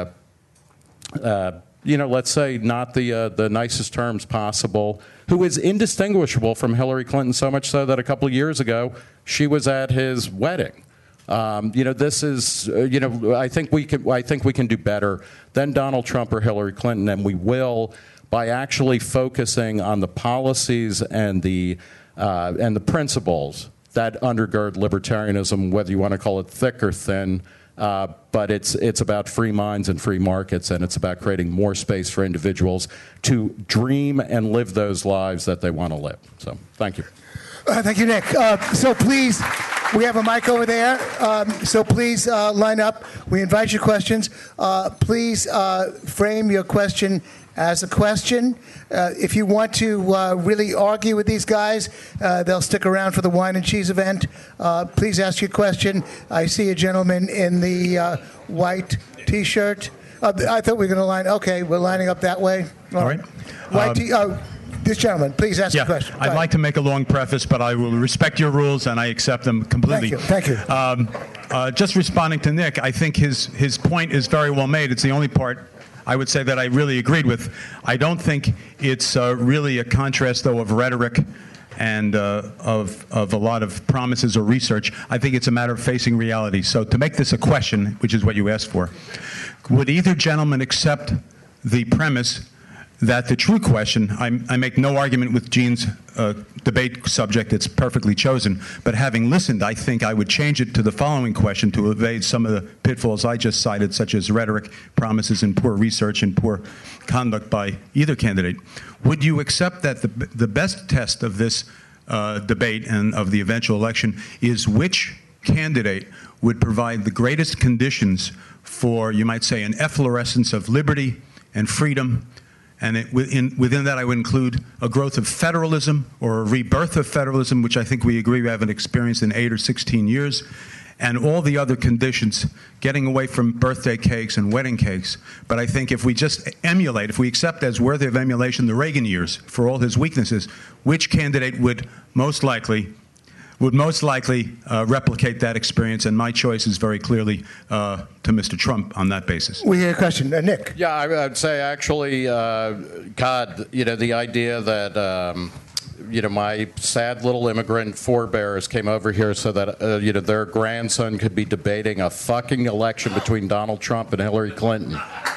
let's say not the nicest terms possible, who is indistinguishable from Hillary Clinton, so much so that a couple of years ago she was at his wedding. This is, I think we can do better than Donald Trump or Hillary Clinton, and we will by actually focusing on the policies and the principles that undergird libertarianism, whether you want to call it thick or thin. But it's about free minds and free markets, and it's about creating more space for individuals to dream and live those lives that they want to live. So, thank you. Thank you, Nick. So please, we have a mic over there. So please line up. We invite your questions. Please frame your question as a question. If you want to really argue with these guys, they'll stick around for the wine and cheese event. Please ask your question. I see a gentleman in the white T-shirt. I thought we were going to line. Okay, we're lining up that way. All right. This gentleman, please ask your question. I'd like to make a long preface, but I will respect your rules and I accept them completely. Thank you. Just responding to Nick, I think his point is very well made. It's the only part I would say that I really agreed with. I don't think it's really a contrast, though, of rhetoric and of a lot of promises or research. I think it's a matter of facing reality. So to make this a question, which is what you asked for, would either gentleman accept the premise that the true question, I make no argument with Gene's debate subject, it's perfectly chosen, but having listened, I think I would change it to the following question to evade some of the pitfalls I just cited, such as rhetoric, promises, and poor research and poor conduct by either candidate. Would you accept that the best test of this debate and of the eventual election is which candidate would provide the greatest conditions for, you might say, an efflorescence of liberty and freedom? And within that, I would include a growth of federalism or a rebirth of federalism, which I think we agree we haven't experienced in 8 or 16 years, and all the other conditions, getting away from birthday cakes and wedding cakes. But I think if we just emulate, if we accept as worthy of emulation the Reagan years for all his weaknesses, which candidate would most likely replicate that experience? And my choice is very clearly to Mr. Trump on that basis. We hear a question. Nick. Yeah, I would say actually, the idea that, my sad little immigrant forebears came over here so that, their grandson could be debating a fucking election between Donald Trump and Hillary Clinton.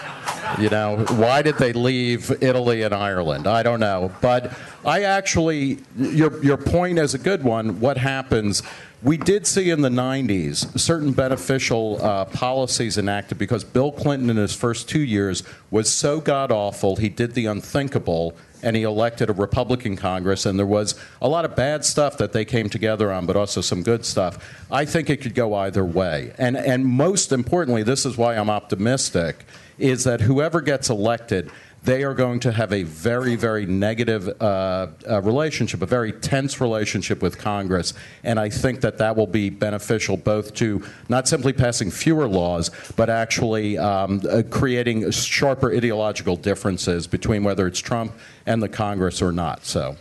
Why did they leave Italy and Ireland? I don't know. But I actually, your point is a good one. What happens? We did see in the 90s certain beneficial policies enacted because Bill Clinton in his first 2 years was so god-awful, he did the unthinkable, and he elected a Republican Congress, and there was a lot of bad stuff that they came together on, but also some good stuff. I think it could go either way. And most importantly, this is why I'm optimistic, is that whoever gets elected, they are going to have a very, very negative relationship, a very tense relationship with Congress. And I think that that will be beneficial both to not simply passing fewer laws, but actually creating sharper ideological differences between whether it's Trump and the Congress or not. So.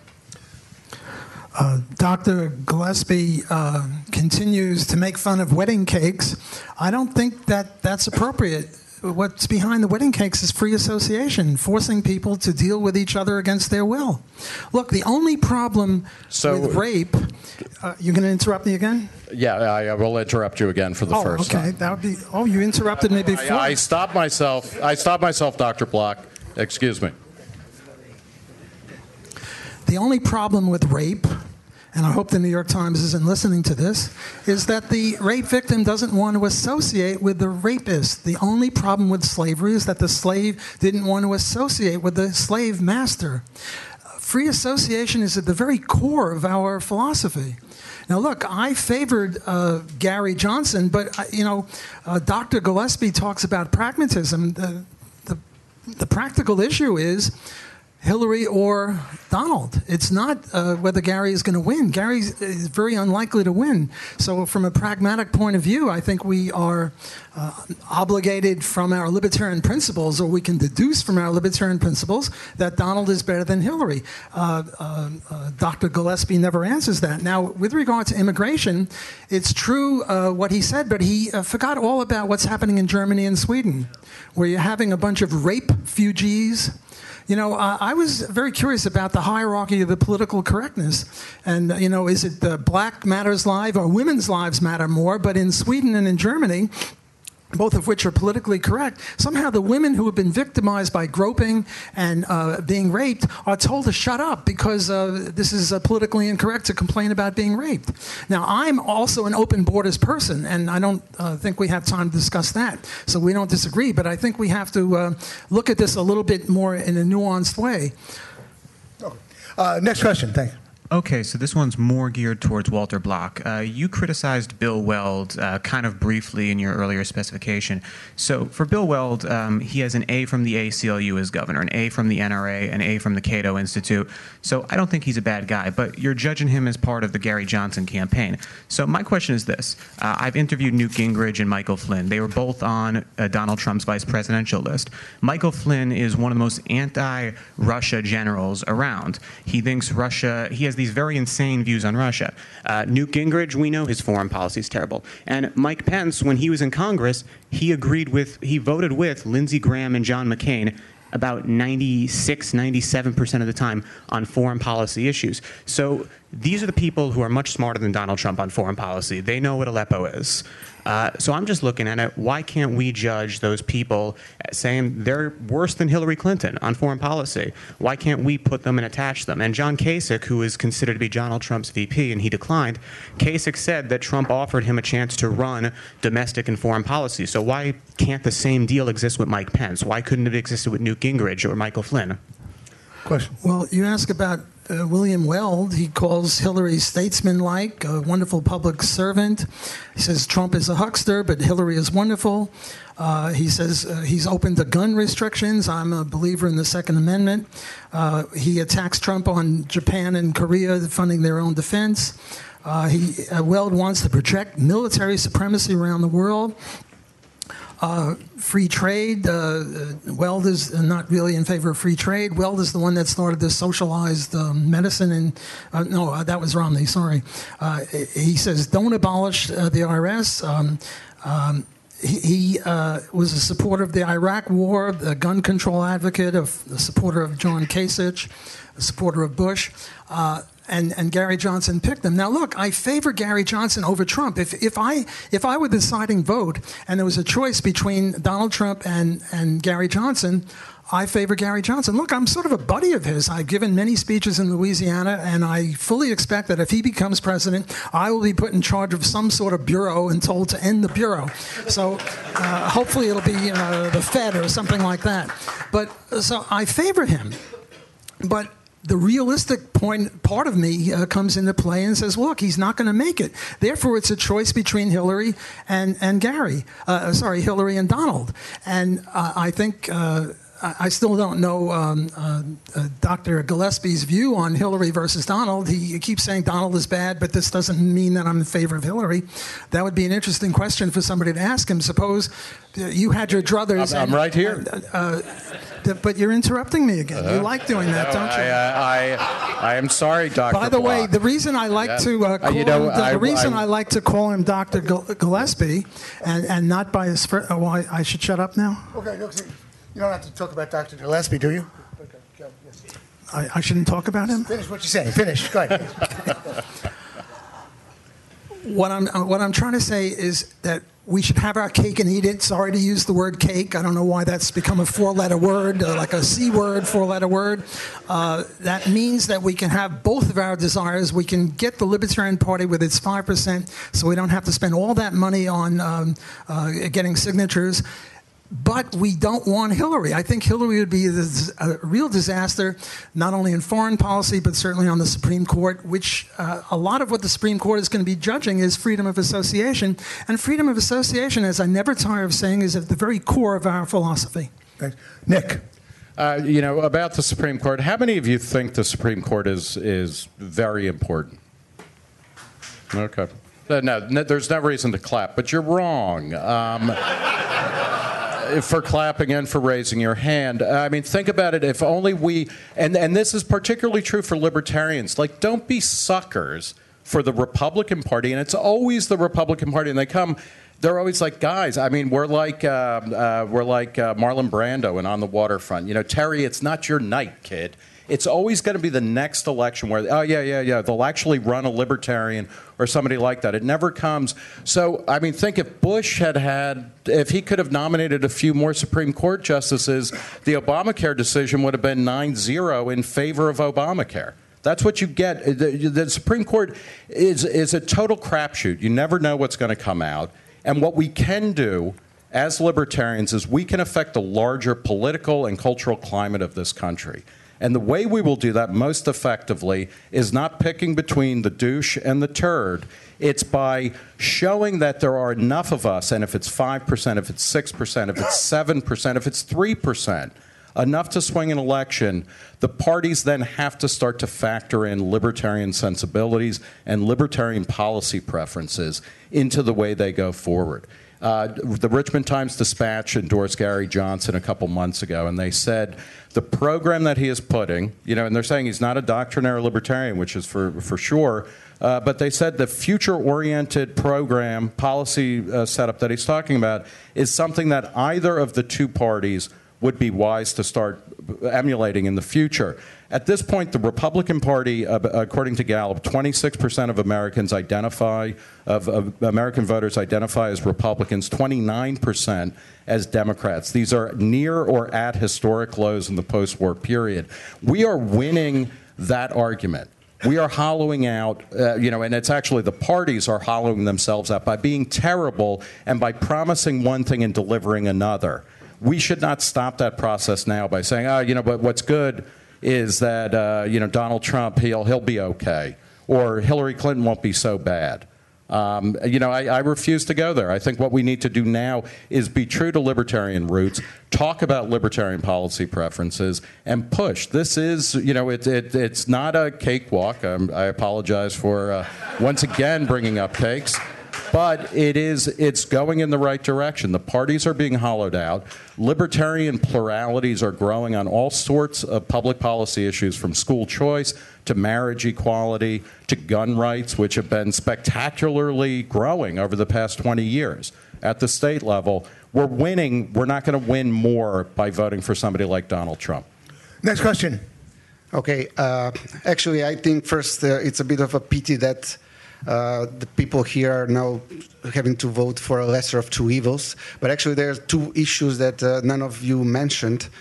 Dr. Gillespie continues to make fun of wedding cakes. I don't think that that's appropriate. What's behind the wedding cakes is free association, forcing people to deal with each other against their will. Look, the only problem with rape... you're going to interrupt me again? Yeah, I will interrupt you again for the first time. That would be... Oh, you interrupted me before. I stopped myself, Dr. Block. Excuse me. The only problem with rape, and I hope the New York Times isn't listening to this, is that the rape victim doesn't want to associate with the rapist. The only problem with slavery is that the slave didn't want to associate with the slave master. Free association is at the very core of our philosophy. Now, look, I favored Gary Johnson, but, Dr. Gillespie talks about pragmatism. The practical issue is Hillary or Donald. It's not whether Gary is going to win. Gary is very unlikely to win. So from a pragmatic point of view, I think we are obligated from our libertarian principles, or we can deduce from our libertarian principles, that Donald is better than Hillary. Dr. Gillespie never answers that. Now, with regard to immigration, it's true what he said, but he forgot all about what's happening in Germany and Sweden, where you're having a bunch of rape refugees. I was very curious about the hierarchy of the political correctness. And, is it black matters live or women's lives matter more? But in Sweden and in Germany, both of which are politically correct, somehow the women who have been victimized by groping and being raped are told to shut up because this is politically incorrect to complain about being raped. Now, I'm also an open borders person, and I don't think we have time to discuss that, so we don't disagree, but I think we have to look at this a little bit more in a nuanced way. Next question, thanks. Okay, so this one's more geared towards Walter Block. You criticized Bill Weld kind of briefly in your earlier specification. So for Bill Weld, he has an A from the ACLU as governor, an A from the NRA, an A from the Cato Institute. So I don't think he's a bad guy, but you're judging him as part of the Gary Johnson campaign. So my question is this. I've interviewed Newt Gingrich and Michael Flynn. They were both on Donald Trump's vice presidential list. Michael Flynn is one of the most anti-Russia generals around. He thinks he has these very insane views on Russia. Newt Gingrich, we know his foreign policy is terrible. And Mike Pence, when he was in Congress, he voted with Lindsey Graham and John McCain about 96, 97% of the time on foreign policy issues. So these are the people who are much smarter than Donald Trump on foreign policy. They know what Aleppo is. So I'm just looking at it. Why can't we judge those people saying they're worse than Hillary Clinton on foreign policy? Why can't we put them and attach them? And John Kasich, who is considered to be Donald Trump's VP, and he declined, Kasich said that Trump offered him a chance to run domestic and foreign policy. So why can't the same deal exist with Mike Pence? Why couldn't it exist with Newt Gingrich or Michael Flynn? Question. Well, you ask about William Weld. He calls Hillary statesmanlike, a wonderful public servant. He says Trump is a huckster, but Hillary is wonderful. He says he's open to gun restrictions. I'm a believer in the Second Amendment. He attacks Trump on Japan and Korea funding their own defense. Weld wants to project military supremacy around the world. Free trade. Weld is not really in favor of free trade. Weld is the one that started this socialized medicine. That was Romney, sorry. He says, don't abolish the IRS. He was a supporter of the Iraq War, a gun control advocate, a supporter of John Kasich, a supporter of Bush. And Gary Johnson picked them. Now, look, I favor Gary Johnson over Trump. If I were the deciding vote and there was a choice between Donald Trump and Gary Johnson, I favor Gary Johnson. Look, I'm sort of a buddy of his. I've given many speeches in Louisiana, and I fully expect that if he becomes president, I will be put in charge of some sort of bureau and told to end the bureau. So hopefully it'll be the Fed or something like that. But so I favor him. But the realistic part of me comes into play and says, look, he's not going to make it. Therefore, it's a choice between Hillary and Hillary and Donald. And I think I still don't know Dr. Gillespie's view on Hillary versus Donald. He keeps saying Donald is bad, but this doesn't mean that I'm in favor of Hillary. That would be an interesting question for somebody to ask him. Suppose you had your druthers. I'm right here. But you're interrupting me again. You like doing that, don't you? I am sorry, Dr. By the way, Block. the reason I like I like to call him Dr. Gillespie and not by his first. Oh, well, I should shut up now. Okay, you don't have to talk about Dr. Gillespie, do you? Okay, go, yes. I shouldn't talk about him. Finish what you're saying. Finish. Go ahead. What I'm trying to say is that we should have our cake and eat it. Sorry to use the word cake. I don't know why that's become a four-letter word, like a C word, four-letter word. That means that we can have both of our desires. We can get the Libertarian Party with its 5%, so we don't have to spend all that money on getting signatures. But we don't want Hillary. I think Hillary would be a real disaster, not only in foreign policy, but certainly on the Supreme Court, which a lot of what the Supreme Court is going to be judging is freedom of association. And freedom of association, as I never tire of saying, is at the very core of our philosophy. Thanks. Nick. About the Supreme Court, how many of you think the Supreme Court is very important? Okay. No, there's no reason to clap, but you're wrong. For clapping and for raising your hand. I mean, think about it. If only we, and this is particularly true for libertarians, like, don't be suckers for the Republican Party. And it's always the Republican Party. And they're always like, guys, I mean, we're like Marlon Brando and On the Waterfront. You know, Terry, it's not your night, kid. It's always going to be the next election where, they'll actually run a libertarian or somebody like that. It never comes. So, I mean, think if Bush if he could have nominated a few more Supreme Court justices, the Obamacare decision would have been 9-0 in favor of Obamacare. That's what you get. The Supreme Court is a total crapshoot. You never know what's going to come out. And what we can do as libertarians is we can affect the larger political and cultural climate of this country. And the way we will do that most effectively is not picking between the douche and the turd. It's by showing that there are enough of us, and if it's 5%, if it's 6%, if it's 7%, if it's 3%, enough to swing an election, the parties then have to start to factor in libertarian sensibilities and libertarian policy preferences into the way they go forward. The Richmond Times-Dispatch endorsed Gary Johnson a couple months ago, and they said the program that he is putting, and they're saying he's not a doctrinaire libertarian, which is for sure, but they said the future-oriented program, policy setup that he's talking about is something that either of the two parties would be wise to start emulating in the future. At this point, the Republican Party, according to Gallup, 26% of American voters identify as Republicans, 29% as Democrats. These are near or at historic lows in the post-war period. We are winning that argument. We are hollowing out, and it's actually the parties are hollowing themselves out by being terrible and by promising one thing and delivering another. We should not stop that process now by saying, but what's good is that, Donald Trump, he'll be okay, or Hillary Clinton won't be so bad. I refuse to go there. I think what we need to do now is be true to libertarian roots, talk about libertarian policy preferences, and push. This is, it's not a cakewalk. I apologize for once again bringing up cakes. But it's going in the right direction. The parties are being hollowed out. Libertarian pluralities are growing on all sorts of public policy issues, from school choice to marriage equality to gun rights, which have been spectacularly growing over the past 20 years. At the state level, we're winning. We're not going to win more by voting for somebody like Donald Trump. Next question. Okay. Actually, I think first it's a bit of a pity that the people here are now having to vote for a lesser of two evils. But actually, there are two issues that none of you mentioned.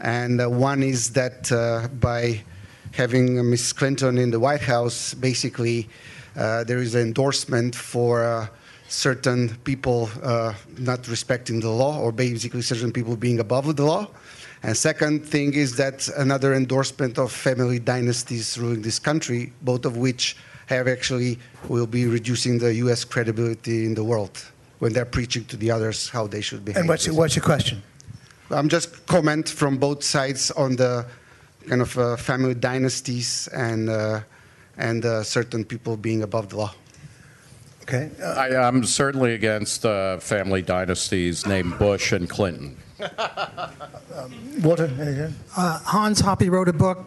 And one is that by having Ms. Clinton in the White House, basically there is an endorsement for certain people not respecting the law, or basically certain people being above the law. And second thing is that another endorsement of family dynasties ruling this country, both of which have actually will be reducing the U.S. credibility in the world when they're preaching to the others how they should behave. And what's your question? I'm just comment from both sides on the kind of family dynasties and certain people being above the law. Okay. I'm certainly against family dynasties named Bush and Clinton. Walter, anything? Hans Hoppe wrote a book,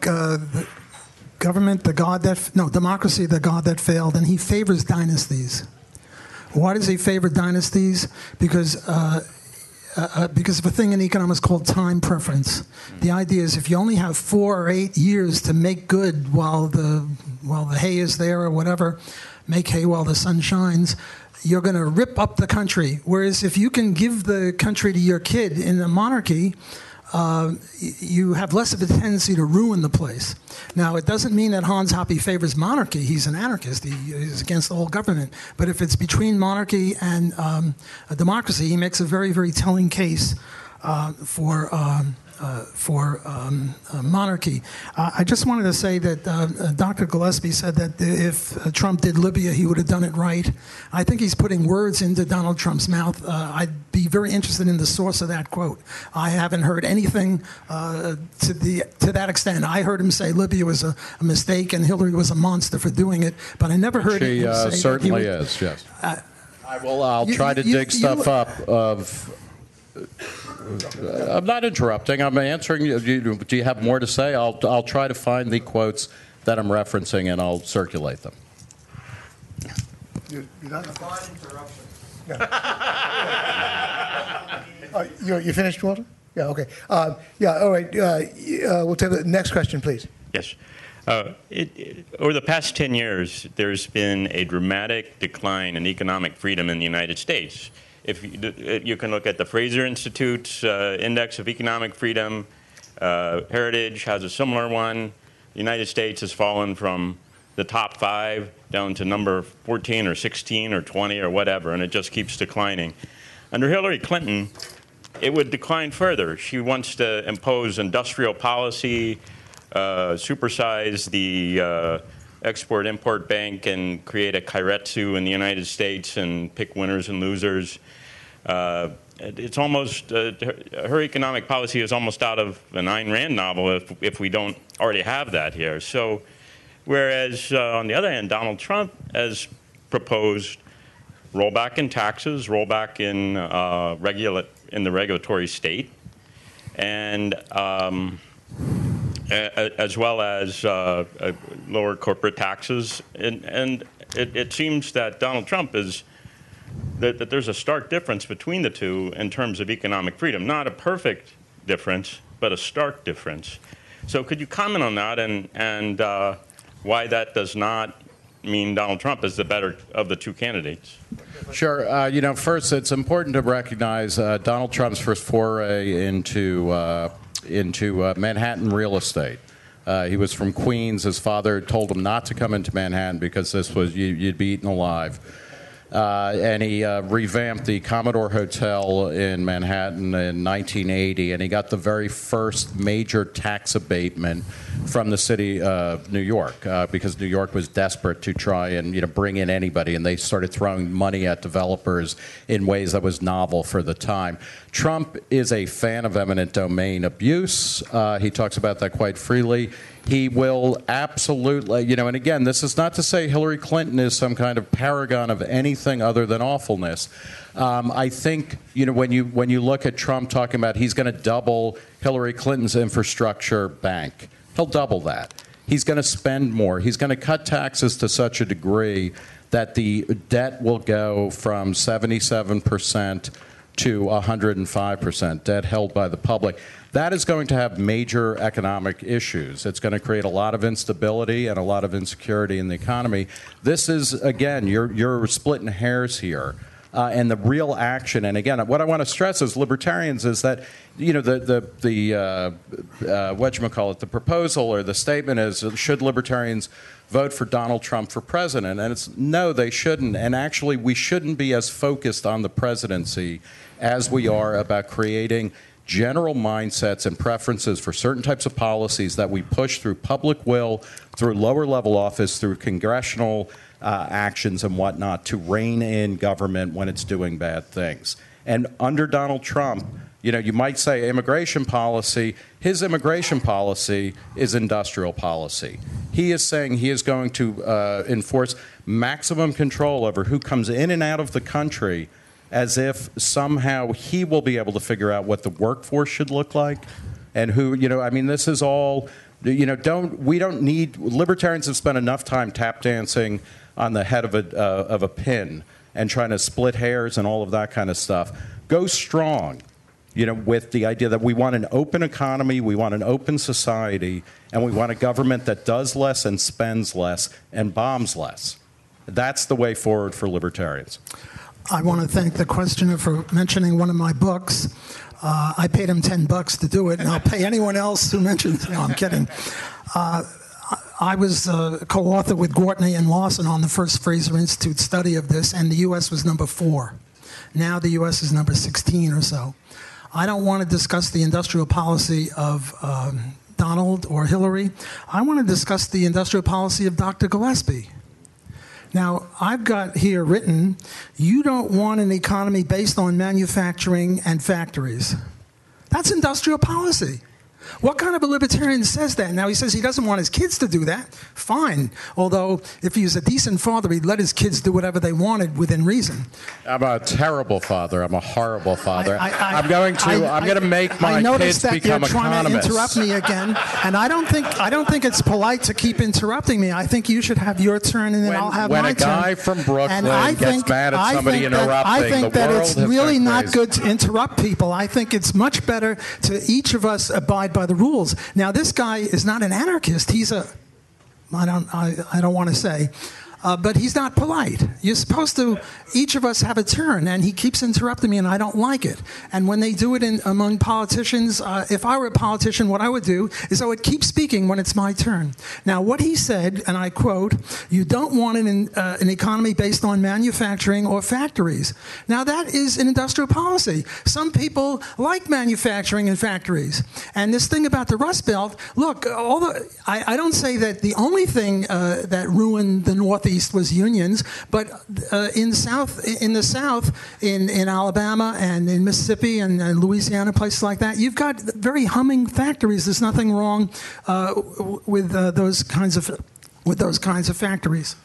Democracy, the God That Failed, and he favors dynasties. Why does he favor dynasties? Because of a thing in economics called time preference. The idea is if you only have 4 or 8 years to make good while the hay is there or whatever, make hay while the sun shines, you're going to rip up the country. Whereas if you can give the country to your kid in a monarchy, you have less of a tendency to ruin the place. Now, it doesn't mean that Hans Hoppe favors monarchy. He's an anarchist. He's against the whole government. But if it's between monarchy and a democracy, he makes a very, very telling case for monarchy. I just wanted to say that Dr. Gillespie said that if Trump did Libya, he would have done it right. I think he's putting words into Donald Trump's mouth. I'd be very interested in the source of that quote. I haven't heard anything to that extent. I heard him say Libya was a mistake and Hillary was a monster for doing it, but I never heard him say certainly that is, yes. I'll try to dig stuff up of... I'm not interrupting. I'm answering you. Do you have more to say? I'll try to find the quotes that I'm referencing, and I'll circulate them. You're not you finished, Walter? Yeah, okay. All right. We'll take the next question, please. Yes. Over the past 10 years, there's been a dramatic decline in economic freedom in the United States. If you can look at the Fraser Institute's Index of Economic Freedom, Heritage has a similar one. The United States has fallen from the top 5 down to number 14 or 16 or 20 or whatever, and it just keeps declining. Under Hillary Clinton, it would decline further. She wants to impose industrial policy, supersize the Export-Import Bank and create a keiretsu in the United States and pick winners and losers. It's almost, her economic policy is almost out of an Ayn Rand novel if we don't already have that here. So, whereas on the other hand, Donald Trump has proposed rollback in taxes, rollback in the regulatory state, and as well as lower corporate taxes. And it seems that Donald Trump is that there's a stark difference between the two in terms of economic freedom. Not a perfect difference, but a stark difference. So could you comment on that and why that does not mean Donald Trump is the better of the two candidates? Sure. First, it's important to recognize Donald Trump's first foray into Manhattan real estate. He was from Queens. His father told him not to come into Manhattan because you'd be eaten alive. And he revamped the Commodore Hotel in Manhattan in 1980, and he got the very first major tax abatement from the city of New York because New York was desperate to try and bring in anybody, and they started throwing money at developers in ways that was novel for the time. Trump is a fan of eminent domain abuse. He talks about that quite freely. He will absolutely, and again, this is not to say Hillary Clinton is some kind of paragon of anything other than awfulness. I think, when you look at Trump talking about he's going to double Hillary Clinton's infrastructure bank, he'll double that. He's going to spend more. He's going to cut taxes to such a degree that the debt will go from 77% to 105%, debt held by the public. That is going to have major economic issues. It's going to create a lot of instability and a lot of insecurity in the economy. This is, again, you're splitting hairs here. and the real action. And again, what I want to stress as libertarians is that, you know, the whatchamacallit, the proposal or the statement is, should libertarians vote for Donald Trump for president? And it's no, they shouldn't. And actually, we shouldn't be as focused on the presidency as we are about creating general mindsets and preferences for certain types of policies that we push through public will, through lower level office, through congressional actions and whatnot to rein in government when it's doing bad things. And under Donald Trump, you know, you might say immigration policy. His immigration policy is industrial policy. He is saying he is going to enforce maximum control over who comes in and out of the country, as if somehow he will be able to figure out what the workforce should look like and who, you know, I mean, this is all, you know, we don't need, libertarians have spent enough time tap dancing on the head of a pin and trying to split hairs and all of that kind of stuff. Go strong, you know, with the idea that we want an open economy, we want an open society, and we want a government that does less and spends less and bombs less. That's the way forward for libertarians. I want to thank the questioner for mentioning one of my books. I paid him $10 to do it, and I'll pay anyone else who mentions. No, I'm kidding. I was co-author with Gortney and Lawson on the first Fraser Institute study of this, and the U.S. was number 4. Now the U.S. is number 16 or so. I don't want to discuss the industrial policy of Donald or Hillary. I want to discuss the industrial policy of Dr. Gillespie. Now, I've got here written, you don't want an economy based on manufacturing and factories. That's industrial policy. What kind of a libertarian says that? Now, he says he doesn't want his kids to do that. Fine. Although, if he was a decent father, he'd let his kids do whatever they wanted within reason. I'm a terrible father. I'm a horrible father. I'm going to make my kids become economists. I noticed that you're trying to interrupt me again, and I don't think it's polite to keep interrupting me. I think you should have your turn, and then I'll have my turn. When a guy from Brooklyn gets mad at somebody interrupting, I think that it's really not crazy. good to interrupt people. I think it's much better to each of us abide by the rules. Now, this guy is not an anarchist. He's a, I don't want to say, but he's not polite. You're supposed to, each of us have a turn, and he keeps interrupting me, and I don't like it. And when they do it among politicians, if I were a politician, what I would do is I would keep speaking when it's my turn. Now, what he said, and I quote, you don't want an economy based on manufacturing or factories. Now, that is an industrial policy. Some people like manufacturing and factories. And this thing about the Rust Belt, look, I don't say that the only thing that ruined the Northeast was unions, but in the South, in Alabama and in Mississippi and Louisiana, places like that, you've got very humming factories. There's nothing wrong with those kinds of factories.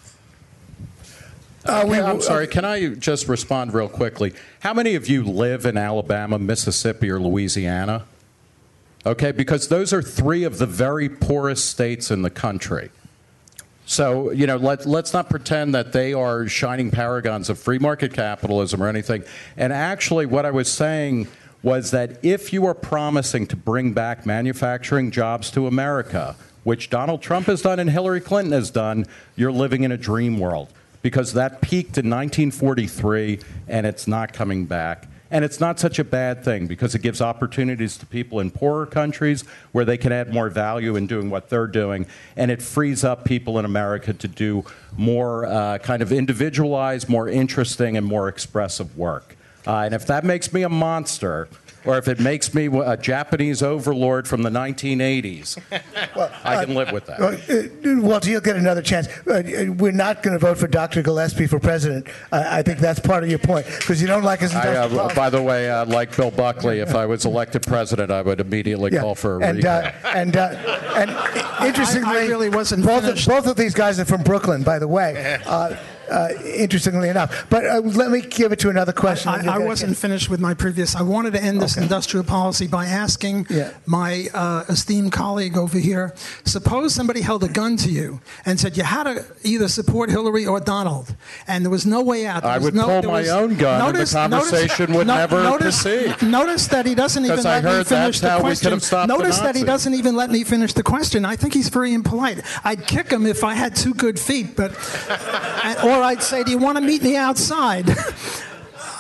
I'm sorry, can I just respond real quickly? How many of you live in Alabama, Mississippi, or Louisiana? Okay, because those are 3 of the very poorest states in the country. So, you know, let's not pretend that they are shining paragons of free market capitalism or anything. And actually, what I was saying was that if you are promising to bring back manufacturing jobs to America, which Donald Trump has done and Hillary Clinton has done, you're living in a dream world. Because that peaked in 1943, and it's not coming back. And it's not such a bad thing because it gives opportunities to people in poorer countries where they can add more value in doing what they're doing. And it frees up people in America to do more kind of individualized, more interesting, and more expressive work. And if that makes me a monster, or if it makes me a Japanese overlord from the 1980s, I can live with that. Walter, you'll get another chance. We're not going to vote for Dr. Gillespie for president. I think that's part of your point, because you don't like his industrial by the way, like Bill Buckley, if I was elected president, I would immediately call for a recount. And interestingly, I really wasn't both of these guys are from Brooklyn, by the way. Interestingly enough. But let me give it to another question. I wasn't finished with my previous. I wanted to end this industrial policy by asking my esteemed colleague over here, suppose somebody held a gun to you and said you had to either support Hillary or Donald, and there was no way out. I would pull my own gun and the conversation would never proceed. Notice that he doesn't even let me finish the question. Notice that he doesn't even let me finish the question. I think he's very impolite. I'd kick him if I had 2 good feet, but or I'd say, do you want to meet me outside?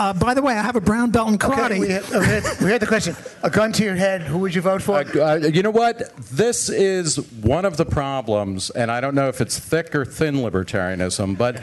By the way, I have a brown belt in karate. Okay, we had the question. A gun to your head, who would you vote for? You know what? This is one of the problems, and I don't know if it's thick or thin libertarianism, but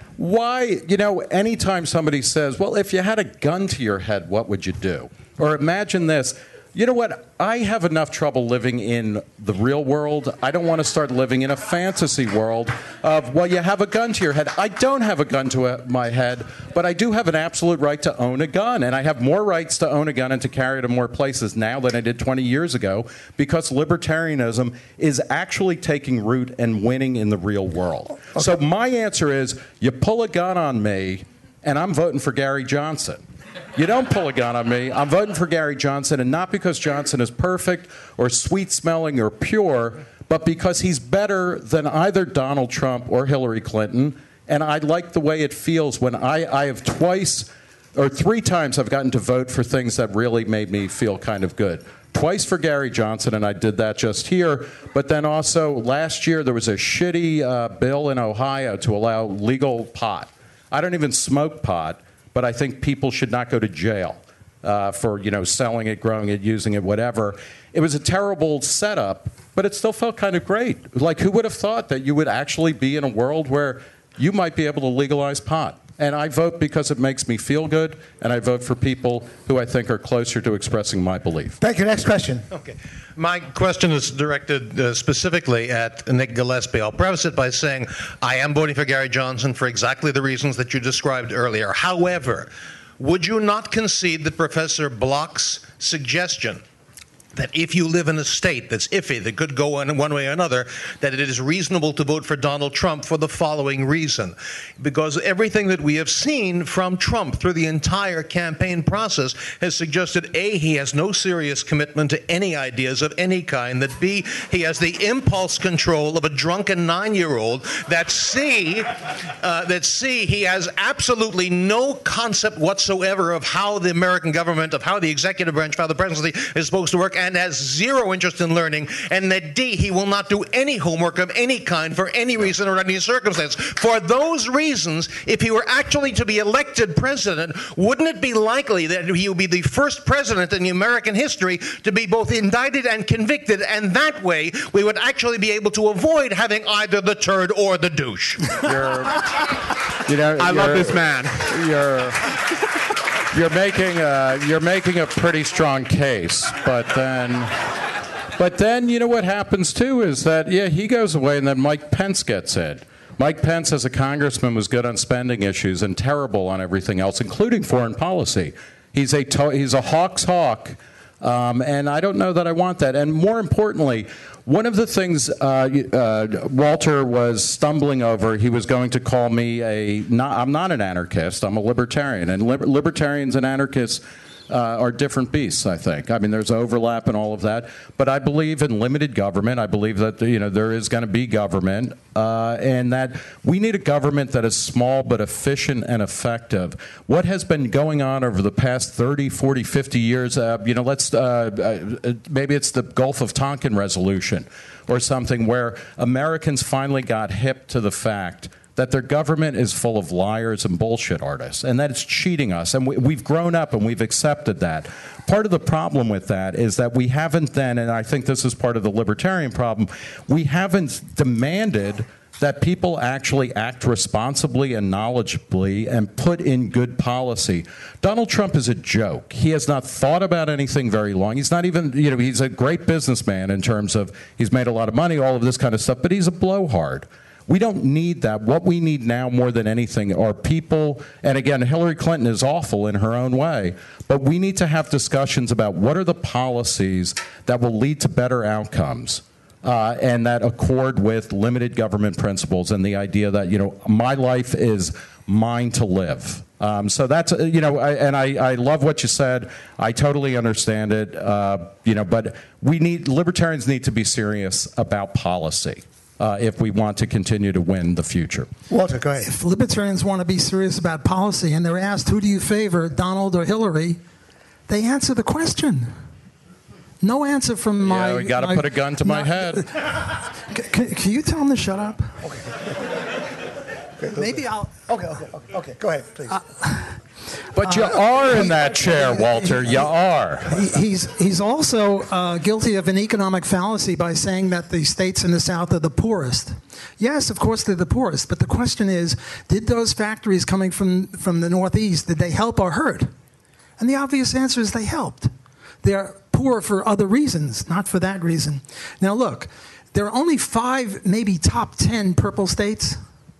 why, anytime somebody says, well, if you had a gun to your head, what would you do? Or imagine this. You know what? I have enough trouble living in the real world. I don't want to start living in a fantasy world of, well, you have a gun to your head. I don't have a gun to my head, but I do have an absolute right to own a gun. And I have more rights to own a gun and to carry it in more places now than I did 20 years ago because libertarianism is actually taking root and winning in the real world. Okay. So my answer is, you pull a gun on me, and I'm voting for Gary Johnson. You don't pull a gun on me. I'm voting for Gary Johnson, and not because Johnson is perfect or sweet-smelling or pure, but because he's better than either Donald Trump or Hillary Clinton, and I like the way it feels when I have twice or three times I've gotten to vote for things that really made me feel kind of good. Twice for Gary Johnson, and I did that just here, but then also last year there was a shitty bill in Ohio to allow legal pot. I don't even smoke pot, but I think people should not go to jail for selling it, growing it, using it, whatever. It was a terrible setup, but it still felt kind of great. Like, who would have thought that you would actually be in a world where you might be able to legalize pot? And I vote because it makes me feel good, and I vote for people who I think are closer to expressing my belief. Thank you. Next question. Okay. My question is directed specifically at Nick Gillespie. I'll preface it by saying I am voting for Gary Johnson for exactly the reasons that you described earlier. However, would you not concede that Professor Block's suggestion that if you live in a state that's iffy, that could go in one way or another, that it is reasonable to vote for Donald Trump for the following reason? Because everything that we have seen from Trump through the entire campaign process has suggested, A, he has no serious commitment to any ideas of any kind, that B, he has the impulse control of a drunken 9-year-old, that C, he has absolutely no concept whatsoever of how the American government, of how the executive branch, how the presidency is supposed to work, and has zero interest in learning, and that D, he will not do any homework of any kind for any reason or any circumstance. For those reasons, if he were actually to be elected president, wouldn't it be likely that he would be the first president in the American history to be both indicted and convicted, and that way we would actually be able to avoid having either the turd or the douche? I love this man. You're making a pretty strong case, but then you know what happens too is that he goes away and then Mike Pence gets in. Mike Pence as a congressman was good on spending issues and terrible on everything else, including foreign policy. He's a hawk's hawk, and I don't know that I want that. And more importantly, one of the things Walter was stumbling over, he was going to call me I'm not an anarchist, I'm a libertarian. And libertarians and anarchists are different beasts, I think. I mean, there's overlap and all of that. But I believe in limited government. I believe that there is going to be government, and that we need a government that is small but efficient and effective. What has been going on over the past 30, 40, 50 years, maybe it's the Gulf of Tonkin resolution or something, where Americans finally got hip to the fact that their government is full of liars and bullshit artists, and that it's cheating us. And we've grown up and we've accepted that. Part of the problem with that is that we haven't then, and I think this is part of the libertarian problem, we haven't demanded that people actually act responsibly and knowledgeably and put in good policy. Donald Trump is a joke. He has not thought about anything very long. He's not even, he's a great businessman in terms of he's made a lot of money, all of this kind of stuff, but he's a blowhard. We don't need that. What we need now more than anything are people, and again, Hillary Clinton is awful in her own way, but we need to have discussions about what are the policies that will lead to better outcomes, and that accord with limited government principles and the idea that, my life is mine to live. So that's, I love what you said. I totally understand it, but libertarians need to be serious about policy. If we want to continue to win the future. Walter, go ahead. If libertarians want to be serious about policy and they're asked, who do you favor, Donald or Hillary, they answer the question. No answer from my... Yeah, we got to put a gun to my head. Can you tell them to shut up? Okay. Maybe I'll... Okay. Go ahead, please. But you are in that chair, Walter. You are. He's also guilty of an economic fallacy by saying that the states in the South are the poorest. Yes, of course they're the poorest, but the question is, did those factories coming from the Northeast, did they help or hurt? And the obvious answer is they helped. They're poor for other reasons, not for that reason. Now look, there are only 5, maybe top 10 purple states.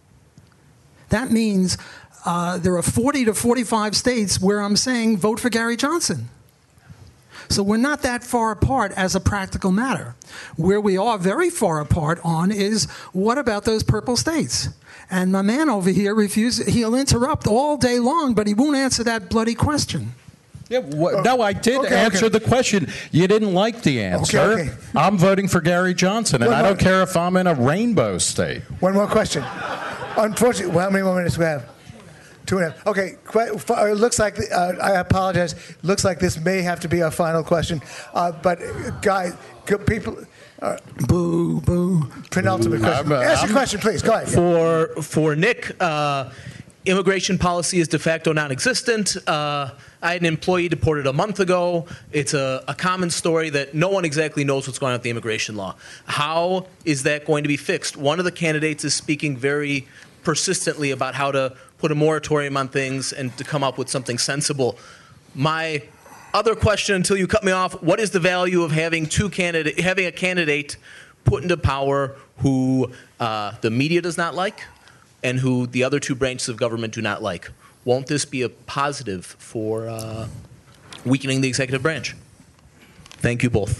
That means there are 40 to 45 states where I'm saying vote for Gary Johnson. So we're not that far apart as a practical matter. Where we are very far apart on is, what about those purple states? And my man over here refuses. He'll interrupt all day long, but he won't answer that bloody question. Yeah, no, I did answer the question. You didn't like the answer. Okay. I'm voting for Gary Johnson, and I don't care if I'm in a rainbow state. One more question. Unfortunately, well, how many more minutes do we have? 2.5. Okay, it looks like, I apologize, looks like this may have to be our final question. But, guys, people... Boo, boo. Penultimate question. Ask your question, please. Go ahead. For Nick, immigration policy is de facto non-existent. I had an employee deported a month ago. It's a common story that no one exactly knows what's going on with the immigration law. How is that going to be fixed? One of the candidates is speaking very persistently about how to put a moratorium on things and to come up with something sensible. My other question, until you cut me off, what is the value of having a candidate put into power who the media does not like and who the other 2 branches of government do not like? Won't this be a positive for weakening the executive branch? Thank you both.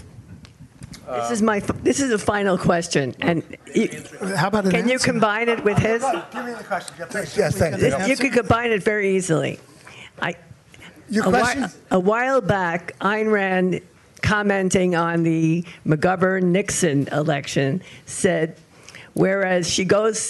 This is a final question, and how about can you combine it with his? Give me the question. Yes, thank you. You could combine it very easily. Your question? A while back, Ayn Rand, commenting on the McGovern-Nixon election, said, whereas she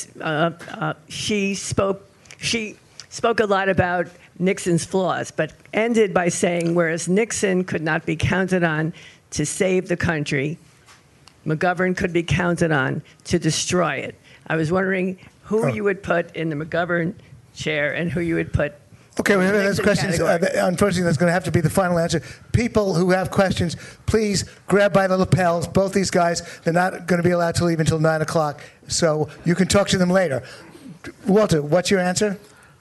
spoke a lot about Nixon's flaws, but ended by saying, whereas Nixon could not be counted on to save the country, McGovern could be counted on to destroy it. I was wondering who you would put in the McGovern chair and who you would put. Okay, we have those questions. Unfortunately, that's going to have to be the final answer. People who have questions, please grab by the lapels. Both these guys, they're not going to be allowed to leave until 9 o'clock, so you can talk to them later. Walter, what's your answer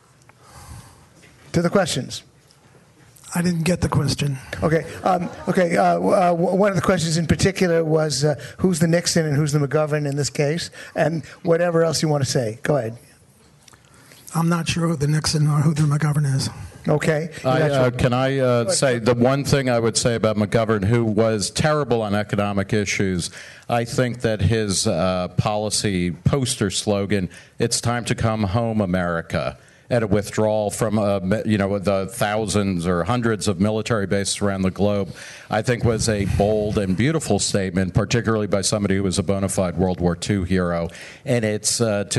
to the questions? I didn't get the question. Okay. One of the questions in particular was who's the Nixon and who's the McGovern in this case, and whatever else you want to say. Go ahead. I'm not sure who the Nixon or who the McGovern is. Okay. Can I say the one thing I would say about McGovern, who was terrible on economic issues? I think that his policy poster slogan, "It's time to come home, America," at a withdrawal from the thousands or hundreds of military bases around the globe, I think was a bold and beautiful statement, particularly by somebody who was a bona fide World War II hero. And it's in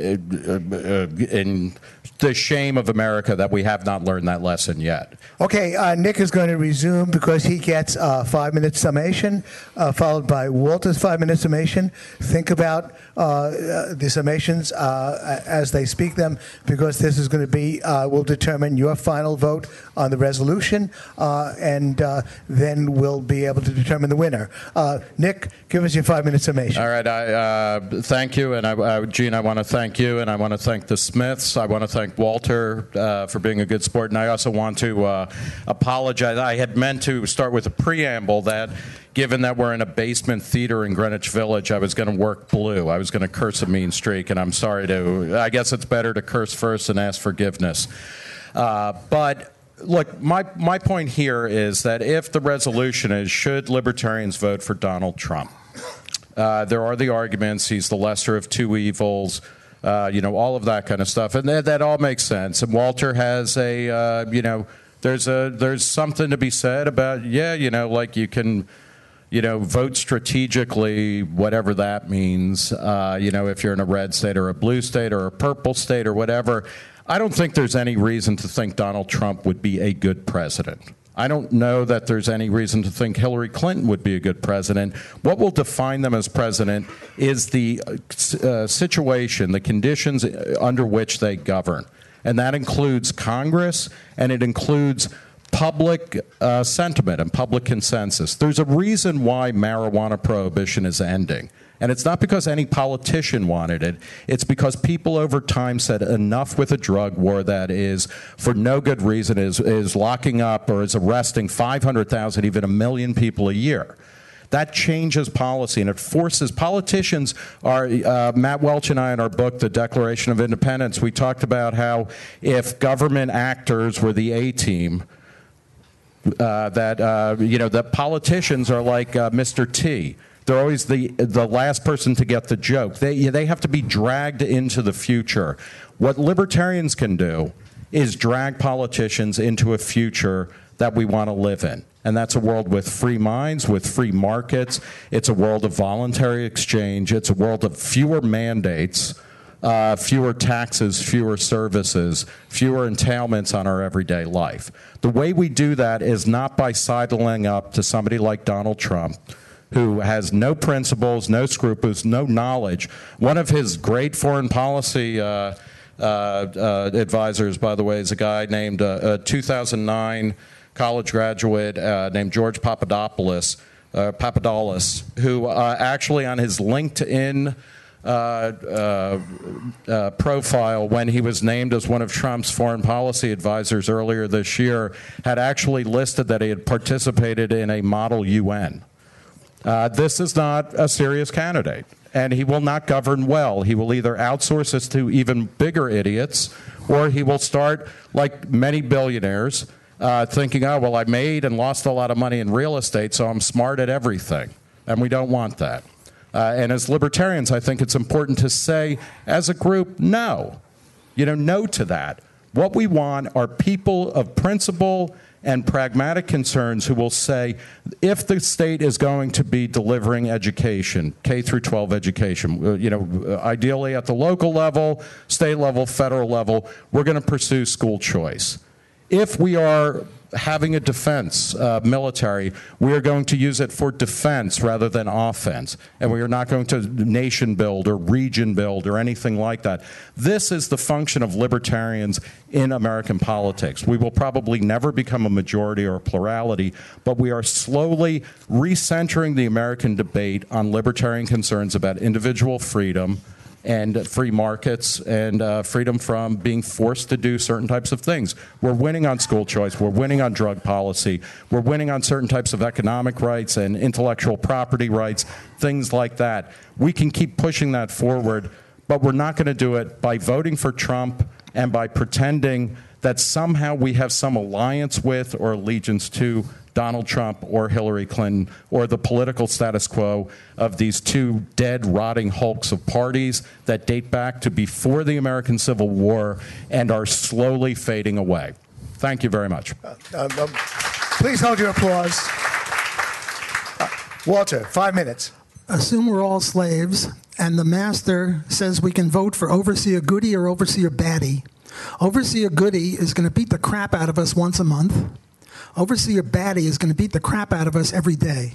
the shame of America that we have not learned that lesson yet. Okay, Nick is going to resume because he gets a 5-minute summation, followed by Walter's 5-minute summation. Think about the summations as they speak them, because this is going to be, will determine your final vote on the resolution, and then we'll be able to determine the winner. Nick, give us your 5-minute summation. All right, thank you, and Gene, I want to thank you, and I want to thank the Smiths. I want to thank Walter for being a good sport, and I also want to apologize. I had meant to start with a preamble that, given that we're in a basement theater in Greenwich Village, I was going to work blue. I was going to curse a mean streak, and I'm sorry to. I guess it's better to curse first and ask forgiveness. But look, my point here is that if the resolution is, should libertarians vote for Donald Trump? There are the arguments, he's the lesser of two evils, all of that kind of stuff. And that all makes sense. And Walter has there's something to be said about, like you can, vote strategically, whatever that means, if you're in a red state or a blue state or a purple state or whatever. I don't think there's any reason to think Donald Trump would be a good president. I don't know that there's any reason to think Hillary Clinton would be a good president. What will define them as president is the situation, the conditions under which they govern. And that includes Congress, and it includes public sentiment and public consensus. There's a reason why marijuana prohibition is ending. And it's not because any politician wanted it. It's because people over time said enough with a drug war that is, for no good reason, is locking up or is arresting 500,000, even 1 million people a year. That changes policy, and it forces politicians. Matt Welch and I, in our book, The Declaration of Independence, we talked about how if government actors were the A-team, that politicians are like Mr. T. They're always the last person to get the joke. They have to be dragged into the future. What libertarians can do is drag politicians into a future that we want to live in. And that's a world with free minds, with free markets. It's a world of voluntary exchange. It's a world of fewer mandates, fewer taxes, fewer services, fewer entailments on our everyday life. The way we do that is not by sidling up to somebody like Donald Trump, who has no principles, no scruples, no knowledge. One of his great foreign policy advisors, by the way, is a guy named 2009 college graduate named George Papadopoulos, who actually on his LinkedIn profile, when he was named as one of Trump's foreign policy advisors earlier this year, had actually listed that he had participated in a model UN. This is not a serious candidate, and he will not govern well. He will either outsource this to even bigger idiots, or he will start, like many billionaires, thinking, oh, well, I made and lost a lot of money in real estate, so I'm smart at everything. And we don't want that. And as libertarians, I think it's important to say, as a group, no. No to that. What we want are people of principle and pragmatic concerns who will say, if the state is going to be delivering education, K through 12 education, ideally at the local level, state level, federal level, we're going to pursue school choice. If we are having a defense military, we are going to use it for defense rather than offense. And we are not going to nation build or region build or anything like that. This is the function of libertarians in American politics. We will probably never become a majority or a plurality, but we are slowly recentering the American debate on libertarian concerns about individual freedom and free markets and freedom from being forced to do certain types of things. We're winning on school choice. We're winning on drug policy. We're winning on certain types of economic rights and intellectual property rights, things like that. We can keep pushing that forward, but we're not going to do it by voting for Trump and by pretending that somehow we have some alliance with or allegiance to Donald Trump or Hillary Clinton or the political status quo of these two dead, rotting hulks of parties that date back to before the American Civil War and are slowly fading away. Thank you very much. Please hold your applause. Walter, 5 minutes. Assume we're all slaves, and the master says we can vote for Overseer Goody or Overseer Batty. Overseer Goody is going to beat the crap out of us once a month. Overseer Batty is going to beat the crap out of us every day.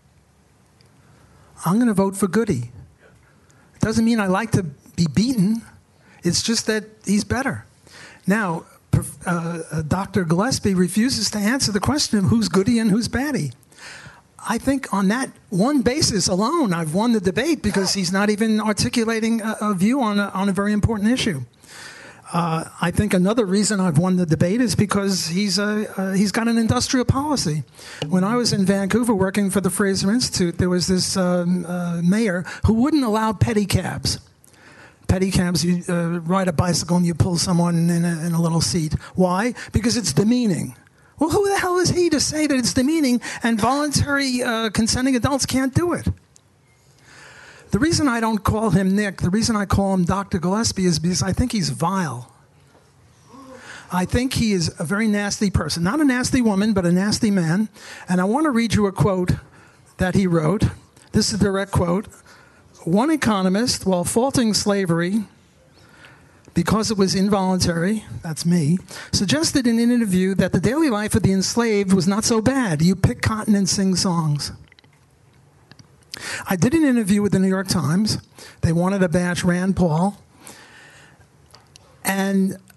I'm going to vote for Goody. It doesn't mean I like to be beaten. It's just that he's better. Now, Dr. Gillespie refuses to answer the question of who's Goody and who's Batty. I think on that one basis alone, I've won the debate because he's not even articulating a view on a very important issue. I think another reason I've won the debate is because he's got an industrial policy. When I was in Vancouver working for the Fraser Institute, there was this mayor who wouldn't allow pedicabs. Pedicabs, you ride a bicycle and you pull someone in a little seat. Why? Because it's demeaning. Well, who the hell is he to say that it's demeaning and voluntary consenting adults can't do it? The reason I don't call him Nick, the reason I call him Dr. Gillespie is because I think he's vile. I think he is a very nasty person. Not a nasty woman, but a nasty man. And I want to read you a quote that he wrote. This is a direct quote. One economist, while faulting slavery because it was involuntary, that's me, suggested in an interview that the daily life of the enslaved was not so bad. You pick cotton and sing songs. I did an interview with the New York Times. They wanted to bash Rand Paul. And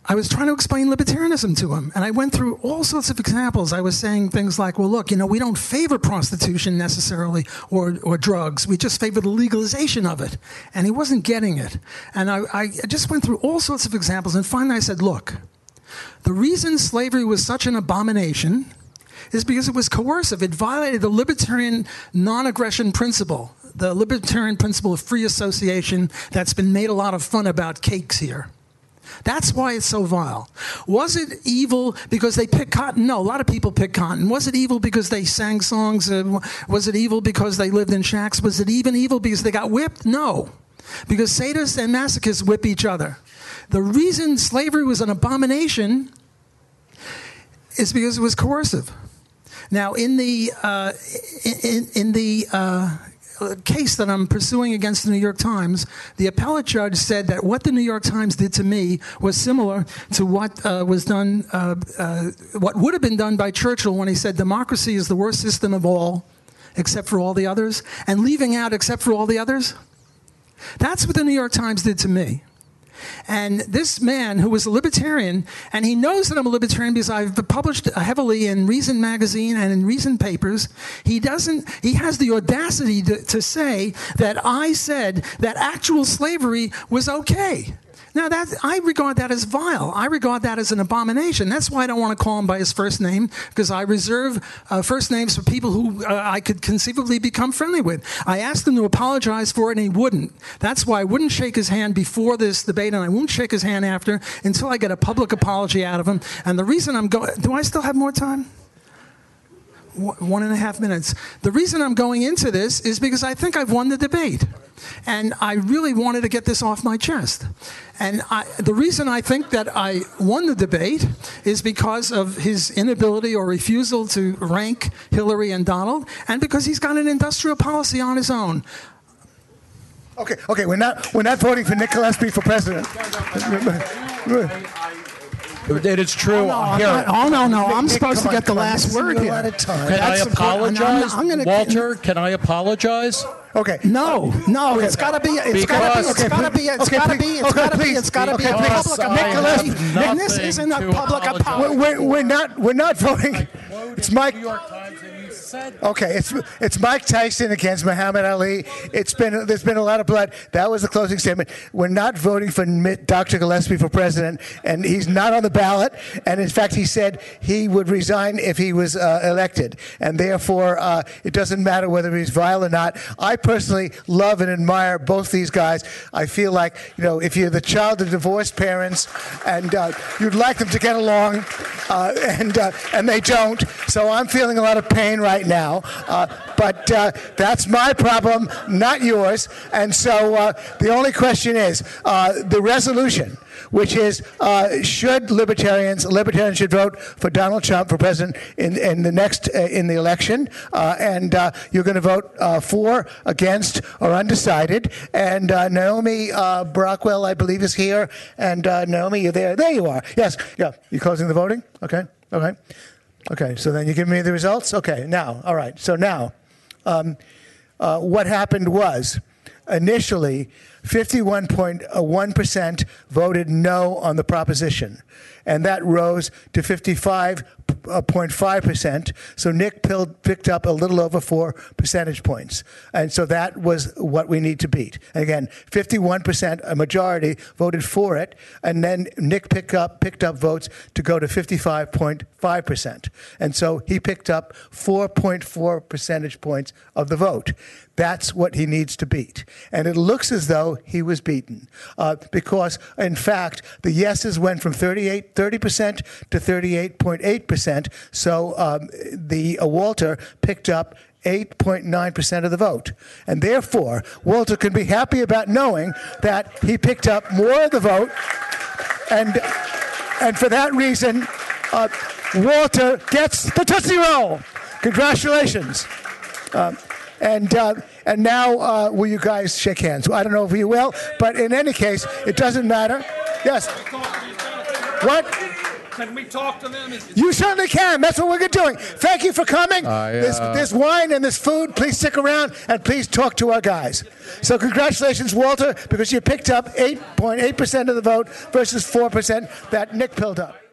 I was trying to explain libertarianism to him, and I went through all sorts of examples. I was saying things like, well, look, we don't favor prostitution necessarily or drugs. We just favor the legalization of it. And he wasn't getting it. And I just went through all sorts of examples, and finally I said, look, the reason slavery was such an abomination is because it was coercive. It violated the libertarian non-aggression principle, the libertarian principle of free association that's been made a lot of fun about cakes here. That's why it's so vile. Was it evil because they picked cotton? No, a lot of people pick cotton. Was it evil because they sang songs? Was it evil because they lived in shacks? Was it even evil because they got whipped? No, because sadists and masochists whip each other. The reason slavery was an abomination is because it was coercive. Now, in the case that I'm pursuing against the New York Times, the appellate judge said that what the New York Times did to me was similar to what was done, what would have been done by Churchill when he said democracy is the worst system of all, except for all the others, and leaving out except for all the others. That's what the New York Times did to me. And this man who was a libertarian, and he knows that I'm a libertarian because I've published heavily in Reason magazine and in Reason papers, he has the audacity to say that I said that actual slavery was okay. Now, I regard that as vile. I regard that as an abomination. That's why I don't want to call him by his first name, because I reserve first names for people who I could conceivably become friendly with. I asked him to apologize for it, and he wouldn't. That's why I wouldn't shake his hand before this debate, and I won't shake his hand after until I get a public apology out of him. And the reason I'm going... Do I still have more time? 1.5 minutes. The reason I'm going into this is because I think I've won the debate. And I really wanted to get this off my chest. And the reason I think that I won the debate is because of his inability or refusal to rank Hillary and Donald, and because he's got an industrial policy on his own. Okay, we're not voting for Nick Gillespie for president. It is true. No, I'm supposed to get the last word here. Can I apologize, Walter? Can I apologize? Okay. No, it's got to be. It's got to be a public apology. And this isn't a public apology. We're not voting. It's Mike. Okay, it's Mike Tyson against Muhammad Ali. There's been a lot of blood. That was the closing statement. We're not voting for Dr. Gillespie for president, and he's not on the ballot. And in fact, he said he would resign if he was elected, and therefore it doesn't matter whether he's vile or not. I personally love and admire both these guys. I feel like, if you're the child of divorced parents and you'd like them to get along, and they don't. So I'm feeling a lot of pain right now, but that's my problem, not yours. And so the only question is the resolution, which is should libertarians should vote for Donald Trump for president in the election, and you're going to vote for, against, or undecided. And Naomi Brockwell, I believe, is here. And Naomi, you're there. There you are. Yes. Yeah. You closing the voting? Okay. Okay, so then you give me the results? Okay, now, all right. So now, what happened was, initially, 51.1% voted no on the proposition, and that rose to 55.5%. So Nick picked up a little over 4 percentage points, and so that was what we need to beat. And again, 51%, a majority, voted for it, and then Nick picked up votes to go to 55.5%, and so he picked up 4.4 percentage points of the vote. That's what he needs to beat. And it looks as though he was beaten because, in fact, the yeses went from 30% to 38.8%. So the Walter picked up 8.9% of the vote. And therefore, Walter can be happy about knowing that he picked up more of the vote. And for that reason, Walter gets the Tootsie Roll. Congratulations. And now, will you guys shake hands? I don't know if you will, but in any case, it doesn't matter. Yes. What? Can we talk to them? You certainly can. That's what we're doing. Thank you for coming. There's wine and there's food. Please stick around and please talk to our guys. So congratulations, Walter, because you picked up 8.8% of the vote versus 4% that Nick pilled up.